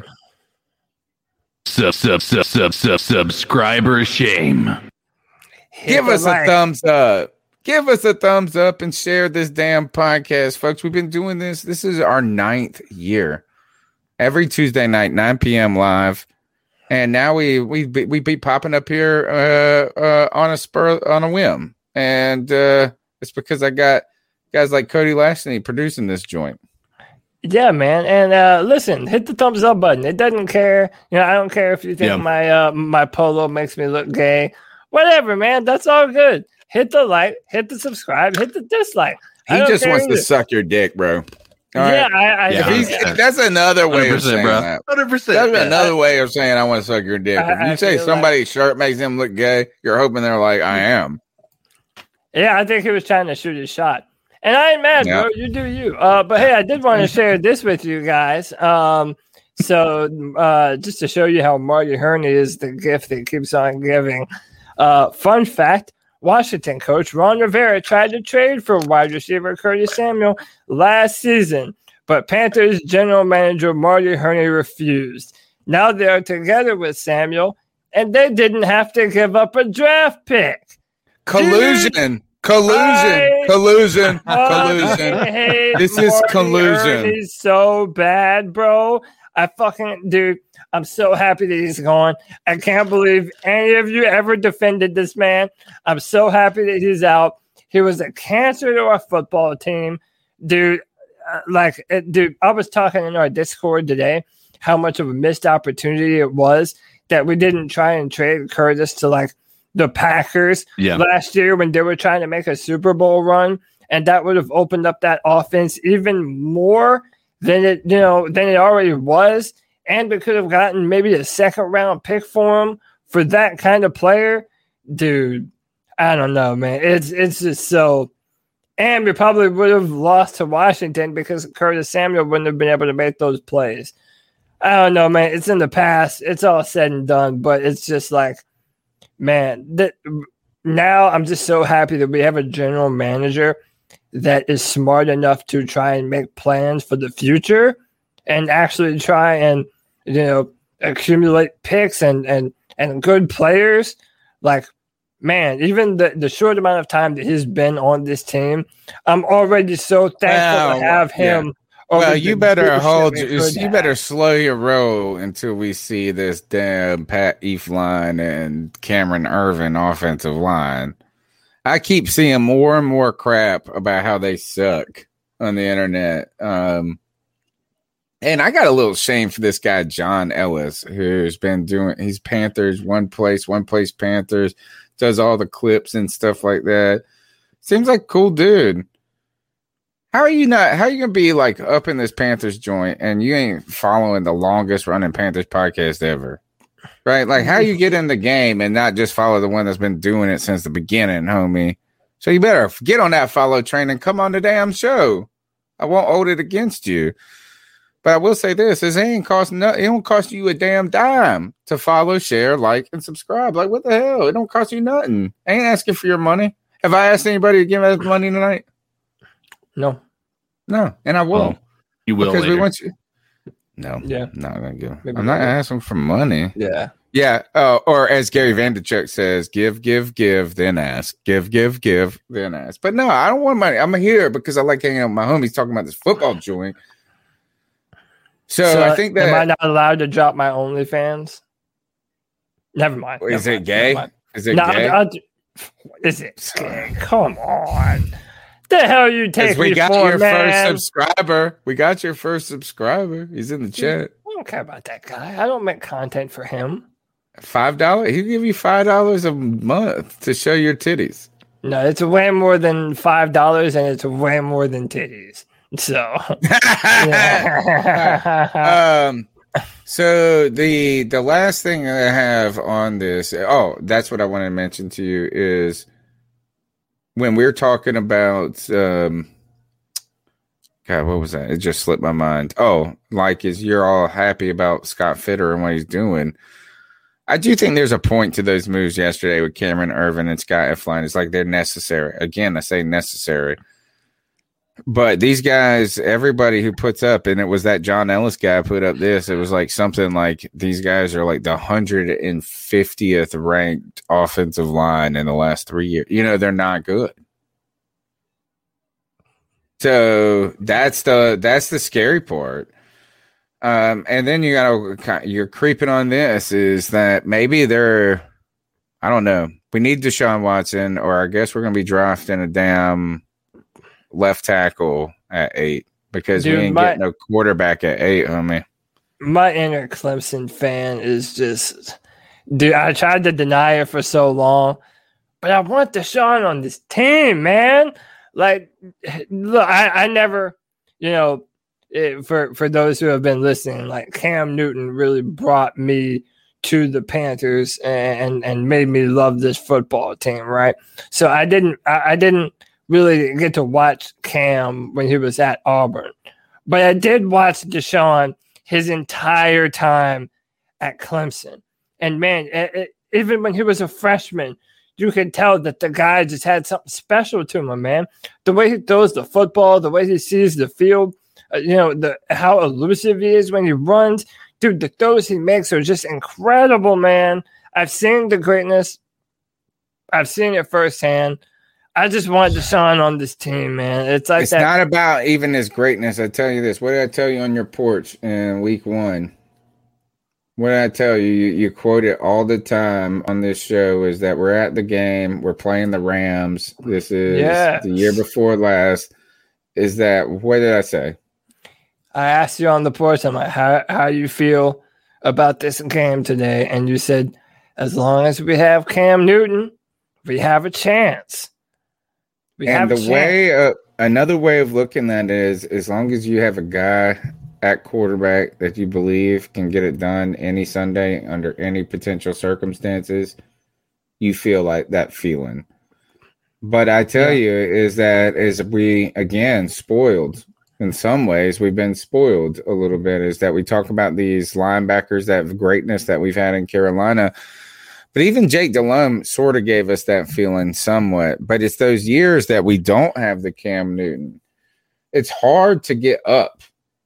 Sub, sub, sub, sub, sub, subscriber shame. Give us a thumbs up. Give us a thumbs up and share this damn podcast, folks. We've been doing this. This is our ninth year. Every Tuesday night, nine p.m. live. And now we we we be popping up here uh, uh, on a spur on a whim. And uh it's because I got guys like Cody Lashley producing this joint. Yeah, man. And uh, listen, hit the thumbs up button. It doesn't care. You know, I don't care if you think Yeah. my uh, my polo makes me look gay. Whatever, man. That's all good. Hit the like, hit the subscribe, hit the dislike. I He don't just care wants to either. suck your dick, bro. All Yeah, right? I, I, Yeah, I- He's- yeah. that's another way of saying bro. that. one hundred percent. That's yeah. another way of saying I want to suck your dick. I- If you I say feel somebody's shirt makes him look gay, you're hoping they're like, I am. yeah, I think he was trying to shoot his shot. And I ain't mad, Yeah. bro. You do you. Uh, but hey, I did want to share this with you guys. Um, so uh, just to show you how Marty Herney is the gift that keeps on giving. Uh, fun fact: Washington coach Ron Rivera tried to trade for wide receiver Curtis Samuel last season, but Panthers general manager Marty Herney refused. Now they are together with Samuel, and they didn't have to give up a draft pick. Collusion. Collusion. I- Collusion. Fucking Collusion. hate This is Marty collusion. Herney so bad, bro. I fucking dude. I'm so happy that he's gone. I can't believe any of you ever defended this man. I'm so happy that he's out. He was a cancer to our football team, dude. Uh, like, uh, dude, I was talking in our Discord today how much of a missed opportunity it was that we didn't try and trade Curtis to like the Packers Yeah. last year when they were trying to make a Super Bowl run, and that would have opened up that offense even more than it, you know, than it already was. And we could have gotten maybe a second round pick for him for that kind of player, dude. I don't know, man. It's it's just so. And we probably would have lost to Washington because Curtis Samuel wouldn't have been able to make those plays. I don't know, man. It's in the past. It's all said and done, but it's just like, man, that now I'm just so happy that we have a general manager that is smart enough to try and make plans for the future and actually try and, you know, accumulate picks and and and good players. Like, man, even the, the short amount of time that he's been on this team, I'm already so thankful Well, to have him. over Well, the you better leadership hold. we You, could you have. better slow your roll until we see this damn Pat Elflein and Cameron Irvin offensive line. I keep seeing more and more crap about how they suck on the internet. Um, and I got a little shame for this guy John Ellis, who's been doing. He's Panthers one place, one place Panthers, does all the clips and stuff like that. Seems like a cool dude. How are you not? How are you gonna be like up in this Panthers joint and you ain't following the longest running Panthers podcast ever, right? Like, how you get in the game and not just follow the one that's been doing it since the beginning, homie? So you better get on that follow train and come on the damn show. I won't hold it against you, but I will say this: this ain't cost no, it don't cost you a damn dime to follow, share, like, and subscribe. Like, what the hell? It don't cost you nothing. I ain't asking for your money. Have I asked anybody to give us money tonight? No. No, and I won't. Oh, you will because later. we want you. No, Yeah. I'm not gonna go. Maybe I'm not later. asking for money. Yeah. Yeah, uh, or as Gary Vanderchuk says, give, give, give, then ask. Give, give, give, then ask. But no, I don't want money. I'm here because I like hanging out with my homies talking about this football joint. So, So I think that am I not allowed to drop my OnlyFans? Never mind. is Never it mind. gay? Never mind. Is it No, gay? I'll do- is it gay? Come on. The hell you take Because we me got for, your man? first subscriber. We got your first subscriber. He's in the chat. I don't care about that guy. I don't make content for him. Five dollars. He'll give you five dollars a month to show your titties. No, it's way more than five dollars, and it's way more than titties. So, yeah. um so the the last thing I have on this, oh, that's what I want to mention to you is when we're talking about um God, what was that? It just slipped my mind. Oh, like, is you're all happy about Scott Fitter and what he's doing. I do think there's a point to those moves yesterday with Cameron Irvin and Scott Efline. It's like they're necessary. Again, I say necessary. But these guys, everybody who puts up, and it was that John Ellis guy put up this, it was like something like these guys are like the one hundred fiftieth ranked offensive line in the last three years. You know, they're not good. So that's the that's the scary part. Um, and then you gotta you're creeping on this is that maybe they're I don't know. We need Deshaun Watson, or I guess we're gonna be drafting a damn left tackle at eight because Dude, we ain't my- getting no quarterback at eight, homie. My inner Clemson fan is just, dude, I tried to deny it for so long, but I want Deshaun on this team, man. Like, look, I, I never, you know, it, for, for those who have been listening, like Cam Newton really brought me to the Panthers and, and made me love this football team, right? So I didn't, I, I didn't really get to watch Cam when he was at Auburn, but I did watch Deshaun his entire time at Clemson. And man, it, it, even when he was a freshman, you could tell that the guy just had something special to him, man. The way he throws the football, the way he sees the field, uh, you know, the how elusive he is when he runs. Dude, the throws he makes are just incredible, man. I've seen the greatness. I've seen it firsthand. I just want Deshaun on this team, man. It's like it's that. not about even his greatness. I tell you this. What did I tell you on your porch in week one? What did I tell you? You, you quote it all the time on this show is that we're at the game. We're playing the Rams. This is Yes. the year before last. Is that, what did I say? I asked you on the porch, I'm like, how, how you feel about this game today? And you said, as long as we have Cam Newton, we have a chance. We and have the a chance. way, uh, another way of looking at it is, as long as you have a guy at quarterback that you believe can get it done any Sunday under any potential circumstances, you feel like that feeling. But I tell Yeah. you is that as we, again, spoiled in some ways, we've been spoiled a little bit, is that we talk about these linebackers, that greatness that we've had in Carolina. But even Jake Delhomme sort of gave us that feeling somewhat. But it's those years that we don't have the Cam Newton. It's hard to get up,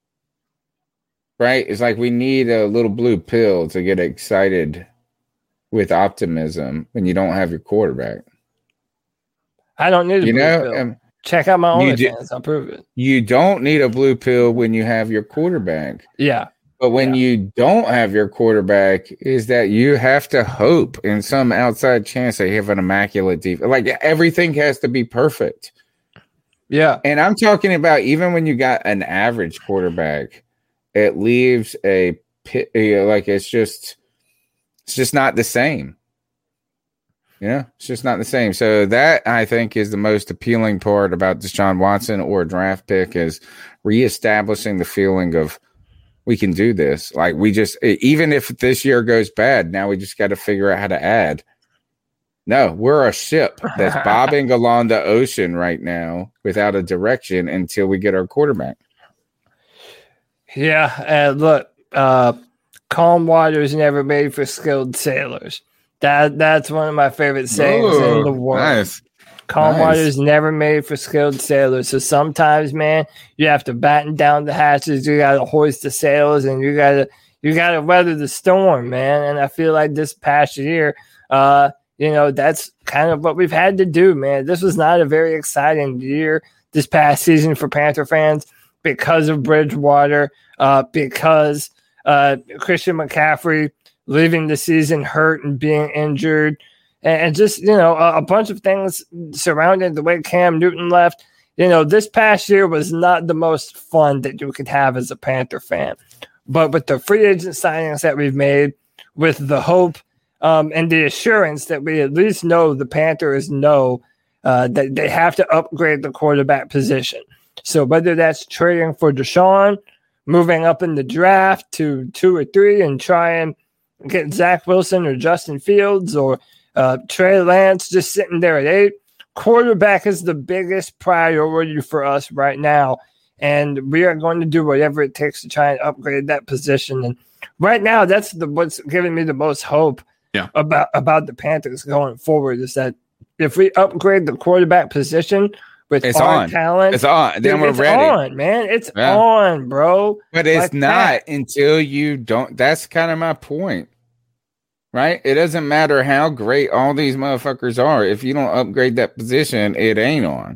right? It's like we need a little blue pill to get excited with optimism when you don't have your quarterback. I don't need a You blue know, pill. um, Check out my you do- OnlyFans. I'll prove it. you don't need a blue pill when you have your quarterback. Yeah. But when Yeah. you don't have your quarterback, is that you have to hope in some outside chance they have an immaculate defense. Like everything has to be perfect. Yeah. And I'm talking about even when you got an average quarterback, it leaves a pit, you know, like it's just, it's just not the same. You know, it's just not the same. So that I think is the most appealing part about Deshaun Watson or a draft pick is reestablishing the feeling of, we can do this. Like we just, even if this year goes bad, now we just got to figure out how to add. No, we're a ship that's bobbing along the ocean right now without a direction until we get our quarterback. Yeah. And look, uh, calm water is never made for skilled sailors. That That's one of my favorite sayings Ooh, in the world. Nice. Calm Nice. water is never made for skilled sailors. So sometimes, man, you have to batten down the hatches. You got to hoist the sails, and you got to you got to weather the storm, man. And I feel like this past year, uh, you know, that's kind of what we've had to do, man. This was not a very exciting year this past season for Panther fans because of Bridgewater, uh, because uh, Christian McCaffrey leaving the season hurt and being injured. And just, you know, a, a bunch of things surrounding the way Cam Newton left. You know, this past year was not the most fun that you could have as a Panther fan. But with the free agent signings that we've made, with the hope um, and the assurance that we at least know the Panthers know uh, that they have to upgrade the quarterback position. So whether that's trading for Deshaun, moving up in the draft to two or three and try and get Zach Wilson or Justin Fields or Uh, Trey Lance just sitting there at eight. Quarterback is the biggest priority for us right now, and we are going to do whatever it takes to try and upgrade that position. And right now, that's the what's giving me the most hope Yeah. about about the Panthers going forward is that if we upgrade the quarterback position with It's our on. talent, It's on. Then dude, we're it's ready. on, man. It's Yeah. on, bro. But it's Like not that. until you don't. That's kind of my point. Right? It doesn't matter how great all these motherfuckers are. If you don't upgrade that position, it ain't on.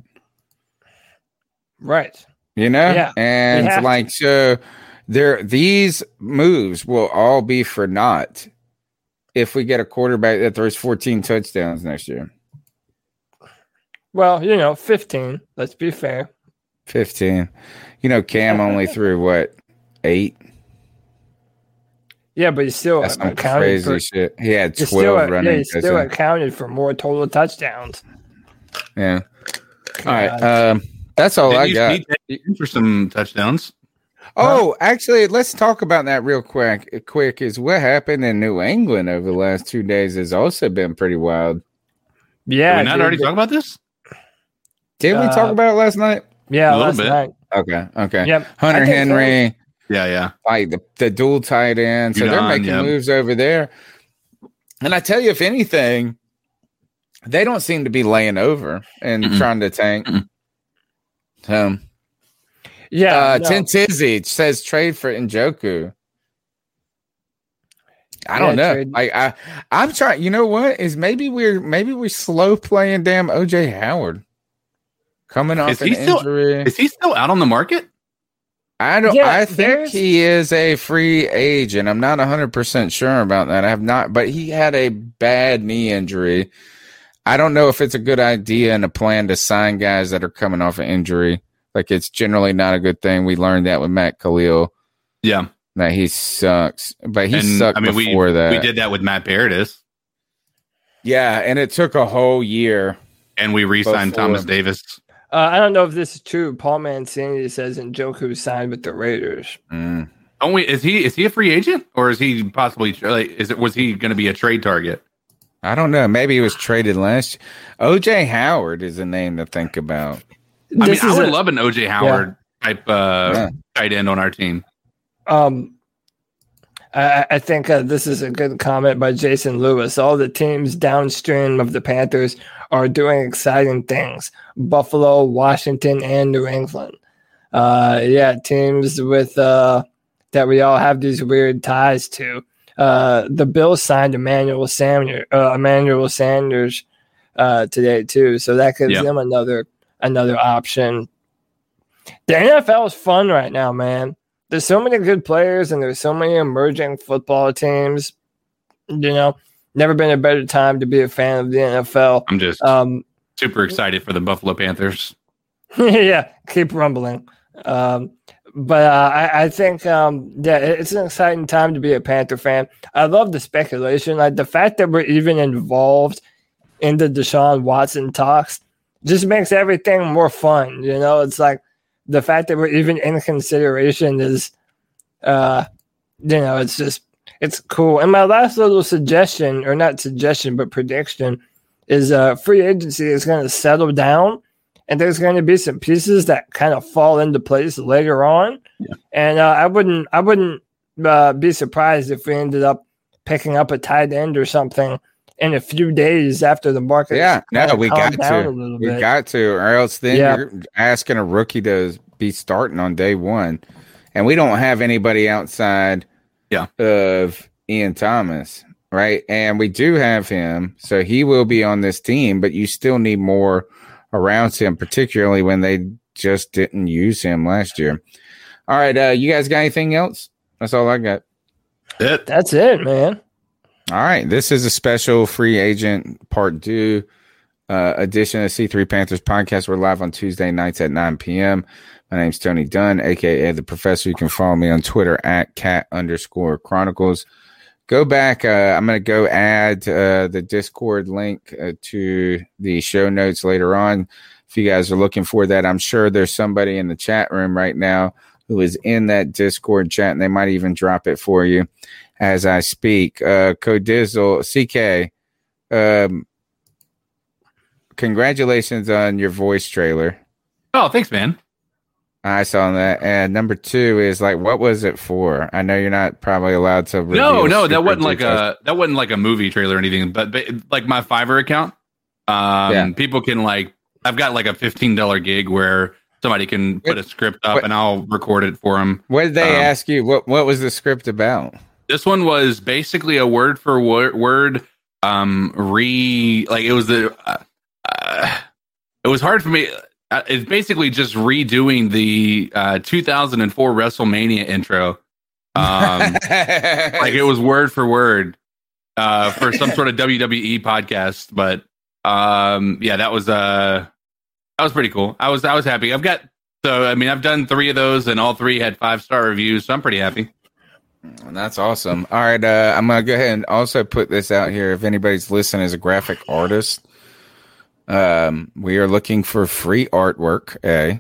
Right. You know? Yeah, we And have like so there these moves will all be for naught if we get a quarterback that throws fourteen touchdowns next year. Well, you know, fifteen. Let's be fair. fifteen. You know, Cam only threw what, eight? Yeah, but he's still That's some accounted crazy for, shit. He had he's twelve still, running. yeah, he's still accounted for more total touchdowns. Yeah. All right. Um, that's all Didn't I you got. need for some touchdowns? Oh, actually, let's talk about that real quick. Quick is what happened in New England over the last two days has also been pretty wild. Yeah, Did we not dude, already talk about this? Did we Uh, talk about it last night? Yeah, A little last bit. night. Okay. Okay. Yep. Hunter I think so. Henry, Yeah, yeah. like the, the dual tight end. So they're Judon, making yeah. moves over there. And I tell you, if anything, they don't seem to be laying over and Mm-mm. trying to tank. Mm-mm. Um, Yeah, uh, no. Tim Tizzy says trade for Njoku. I don't Yeah, know. trade. Like I, I'm trying. You know what? Is maybe we're maybe we're slow playing damn O J Howard coming off Is an he still- injury. Is he still out on the market? I don't. Yeah, I think there's- he is a free agent. I'm not one hundred percent sure about that. I have not, but he had a bad knee injury. I don't know if it's a good idea and a plan to sign guys that are coming off an injury. Like it's generally not a good thing. We learned that with Matt Khalil. Yeah. That he sucks, but he And, sucked I mean, we- before that. We did that with Matt Paradis, Yeah, and it took a whole year. and we re-signed Before. Thomas Davis. Uh, I don't know if this is true. Paul Mancini says Njoku signed with the Raiders. Mm. Oh wait, is he is he a free agent or is he possibly like is it was he going to be a trade target? I don't know. Maybe he was traded last. O J Howard is a name to think about. I This mean, I is would a- love an O J Howard type uh, Yeah. tight end on our team. Um, I, I think uh, this is a good comment by Jason Lewis. All the teams downstream of the Panthers are doing exciting things. Buffalo, Washington, and New England. Uh, yeah, teams with uh, that we all have these weird ties to. Uh, the Bills signed Emmanuel Sanders, uh, Emmanuel Sanders uh, today too, so that gives Yep. them another another option. The N F L is fun right now, man. There's so many good players and there's so many emerging football teams. You know, never been a better time to be a fan of the N F L. I'm just Um, super excited for the Buffalo Panthers. yeah, keep rumbling. Um, but uh, I, I think, um, yeah, it- it's an exciting time to be a Panther fan. I love the speculation. Like the fact that we're even involved in the Deshaun Watson talks just makes everything more fun. You know, it's like the fact that we're even in consideration is, uh, you know, it's just, it's cool. And my last little suggestion, or not suggestion, but prediction is uh, free agency is going to settle down. And there's going to be some pieces that kind of fall into place later on, Yeah. and uh, I wouldn't, I wouldn't uh, be surprised if we ended up picking up a tight end or something in a few days after the market. Yeah, no, we got down to. a little We bit. got to, or else then Yeah. you're asking a rookie to be starting on day one, and we don't have anybody outside Yeah. of Ian Thomas, right? And we do have him, so he will be on this team, but you still need more around him, particularly when they just didn't use him last year. All right, uh, you guys got anything else? That's all I got. It. That's it, man. All right, this is a special free agent part two uh, edition of C three Panthers podcast. We're live on Tuesday nights at nine p.m. My name's Tony Dunn, aka the Professor. You can follow me on Twitter at cat underscore chronicles. Go back. Uh, I'm going to go add uh, the Discord link uh, to the show notes later on. If you guys are looking for that, I'm sure there's somebody in the chat room right now who is in that Discord chat, and they might even drop it for you as I speak. Uh, Codizzle, C K, um, congratulations on your voice trailer. Oh, thanks, man. I saw that. And number two is like, what was it for? I know you're not probably allowed to. No, reveal no, that super wasn't like details. a that wasn't like a movie trailer or anything. But, but like my Fiverr account, um, Yeah. people can like I've got like a fifteen dollar gig where somebody can put a script up What- and I'll record it for them. What did they um, ask you? What What was the script about? This one was basically a word for word, word um, re like it was the uh, uh, it was hard for me. Uh, it's basically just redoing the uh, two thousand four WrestleMania intro. Um, like it was word for word uh, for some sort of W W E podcast. But um, yeah, that was uh, that was pretty cool. I was I was happy. I've got So, I mean, I've done three of those, and all three had five-star reviews, so I'm pretty happy. That's awesome. All right, uh, I'm going to go ahead and also put this out here. If anybody's listening as a graphic artist, um, we are looking for free artwork, eh?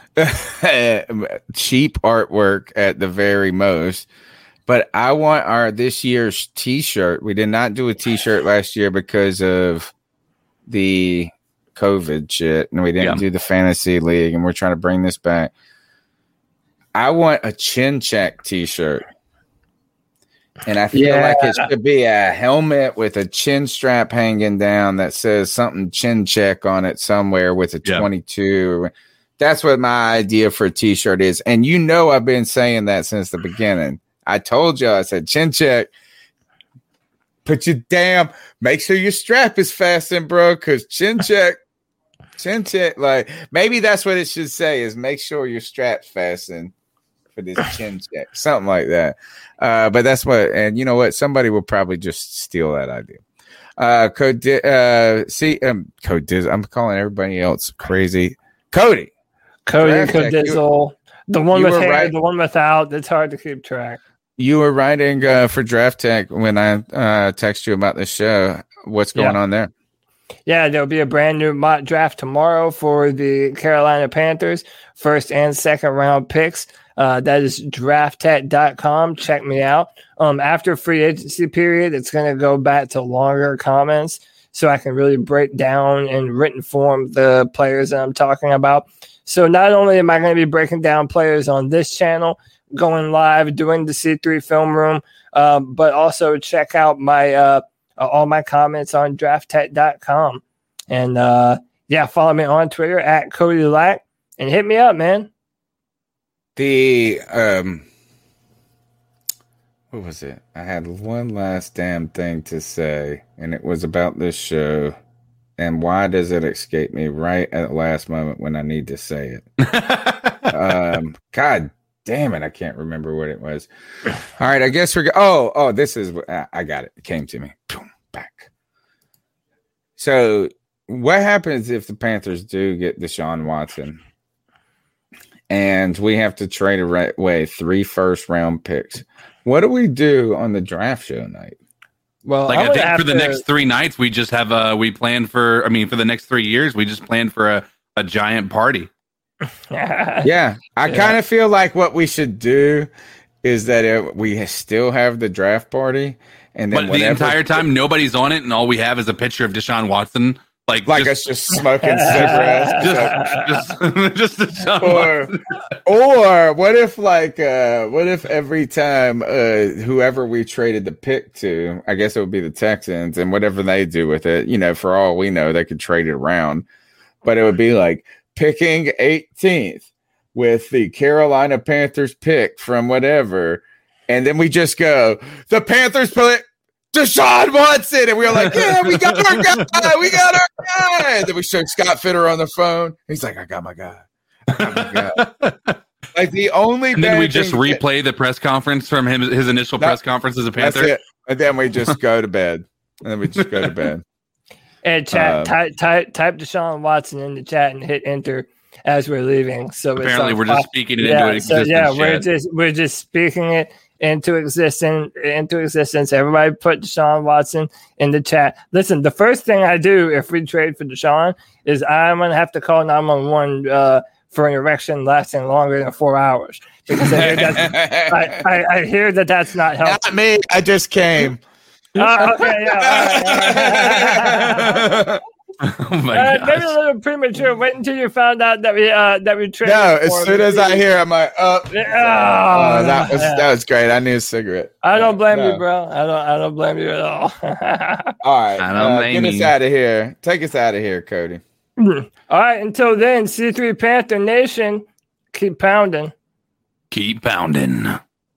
Cheap artwork at the very most. But I want our this year's T-shirt. We did not do a T-shirt last year because of the COVID shit, and we didn't yeah. do the fantasy league, and we're trying to bring this back. I want a chin check T-shirt, and I feel yeah. like it should be a helmet with a chin strap hanging down that says something chin check on it somewhere with a yeah. twenty-two. That's what my idea for a T-shirt is, and you know I've been saying that since the beginning. I told you, I said, chin check, put your damn, make sure your strap is fastened, bro, because chin check, chin check, like, maybe that's what it should say is make sure your strap's fastened for this chin check, something like that. Uh, but that's what, and you know what? Somebody will probably just steal that idea. Uh, Code, uh, see, um, Code Dizzle, I'm calling everybody else crazy. Cody. Cody, Code Dizzle, the one with hair, right. the one without, it's hard to keep track. You were writing uh, for Draft Tech when I uh, texted you about the show. What's going yeah. on there? Yeah, there'll be a brand new mock draft tomorrow for the Carolina Panthers, first and second round picks. Uh, that is draft tech dot com. Check me out. Um, after free agency period, it's going to go back to longer comments so I can really break down in written form the players that I'm talking about. So not only am I going to be breaking down players on this channel, going live, doing the C three Film Room, um, but also check out my uh, all my comments on draft tech dot com. And, uh, yeah, follow me on Twitter at Cody Lack and hit me up, man. The, um, what was it? I had one last damn thing to say, and it was about this show. And why does it escape me right at the last moment when I need to say it? um, God damn it, I can't remember what it was. All right, I guess we're go- oh oh this is uh, I got it. It came to me. Boom, back. So what happens if the Panthers do get Deshaun Watson and we have to trade away three first round picks? What do we do on the draft show night? Well, like I, I think for the to... next three nights, we just have a we plan for. I mean, for the next three years, we just plan for a, a giant party. yeah, I yeah. kind of feel like what we should do is that it, we still have the draft party, and then but the entire time nobody's on it, and all we have is a picture of Deshaun Watson, like like just, us just smoking cigarettes, just just, just Deshaun or Watson. Or what if like uh, what if every time uh, whoever we traded the pick to, I guess it would be the Texans, and whatever they do with it, you know, for all we know, they could trade it around, but it would be like. Picking eighteenth with the Carolina Panthers pick from whatever. And then we just go, the Panthers pick Deshaun Watson. And we were like, yeah, we got our guy. We got our guy. And then we showed Scott Fitter on the phone. He's like, I got my guy. I got my guy. Like the only And then we just replay that, the press conference from him, his initial no, press conference as a Panther. That's it. And then we just go to bed. And then we just go to bed. And chat, um, type, type, type Deshaun Watson in the chat and hit enter as we're leaving. So apparently, it's we're just speaking it yeah, into existence. So yeah, we're just we're just speaking it into existence. Into existence. Everybody, put Deshaun Watson in the chat. Listen, the first thing I do if we trade for Deshaun is I'm gonna have to call nine one one uh, for an erection lasting longer than four hours because I hear, that's, I, I, I hear that that's not helpful. Not me. I just came. Oh, okay, yeah. All right. Oh my uh, gosh. maybe a little premature. Wait until you found out that we uh, that we traded. No, as soon as I hear, I'm like, oh, oh that was that was great. I need a cigarette. I don't blame no. you, bro. I don't I don't blame you at all. All right, I don't uh, blame get you. us out of here. Take us out of here, Cody. All right. Until then, C three Panther Nation, keep pounding. Keep pounding.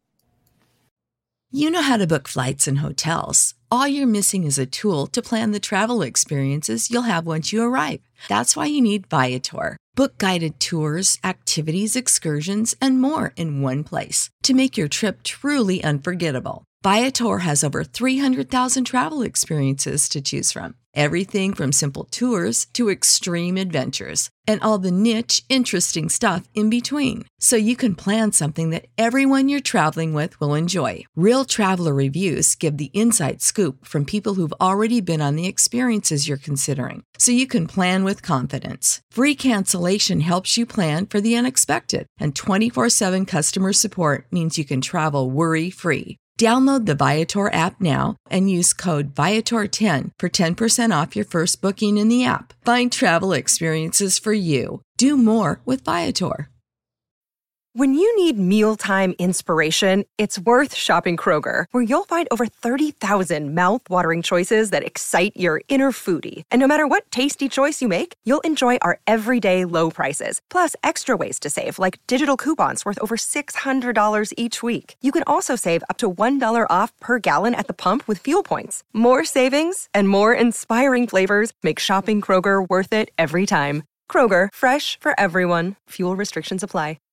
You know how to book flights and hotels. All you're missing is a tool to plan the travel experiences you'll have once you arrive. That's why you need Viator. Book guided tours, activities, excursions, and more in one place to make your trip truly unforgettable. Viator has over three hundred thousand travel experiences to choose from. Everything from simple tours to extreme adventures and all the niche, interesting stuff in between. So you can plan something that everyone you're traveling with will enjoy. Real traveler reviews give the inside scoop from people who've already been on the experiences you're considering. So you can plan with confidence. Free cancellation helps you plan for the unexpected. And twenty-four seven customer support means you can travel worry-free. Download the Viator app now and use code Viator ten for ten percent off your first booking in the app. Find travel experiences for you. Do more with Viator. When you need mealtime inspiration, it's worth shopping Kroger, where you'll find over thirty thousand mouth-watering choices that excite your inner foodie. And no matter what tasty choice you make, you'll enjoy our everyday low prices, plus extra ways to save, like digital coupons worth over six hundred dollars each week. You can also save up to one dollar off per gallon at the pump with fuel points. More savings and more inspiring flavors make shopping Kroger worth it every time. Kroger, fresh for everyone. Fuel restrictions apply.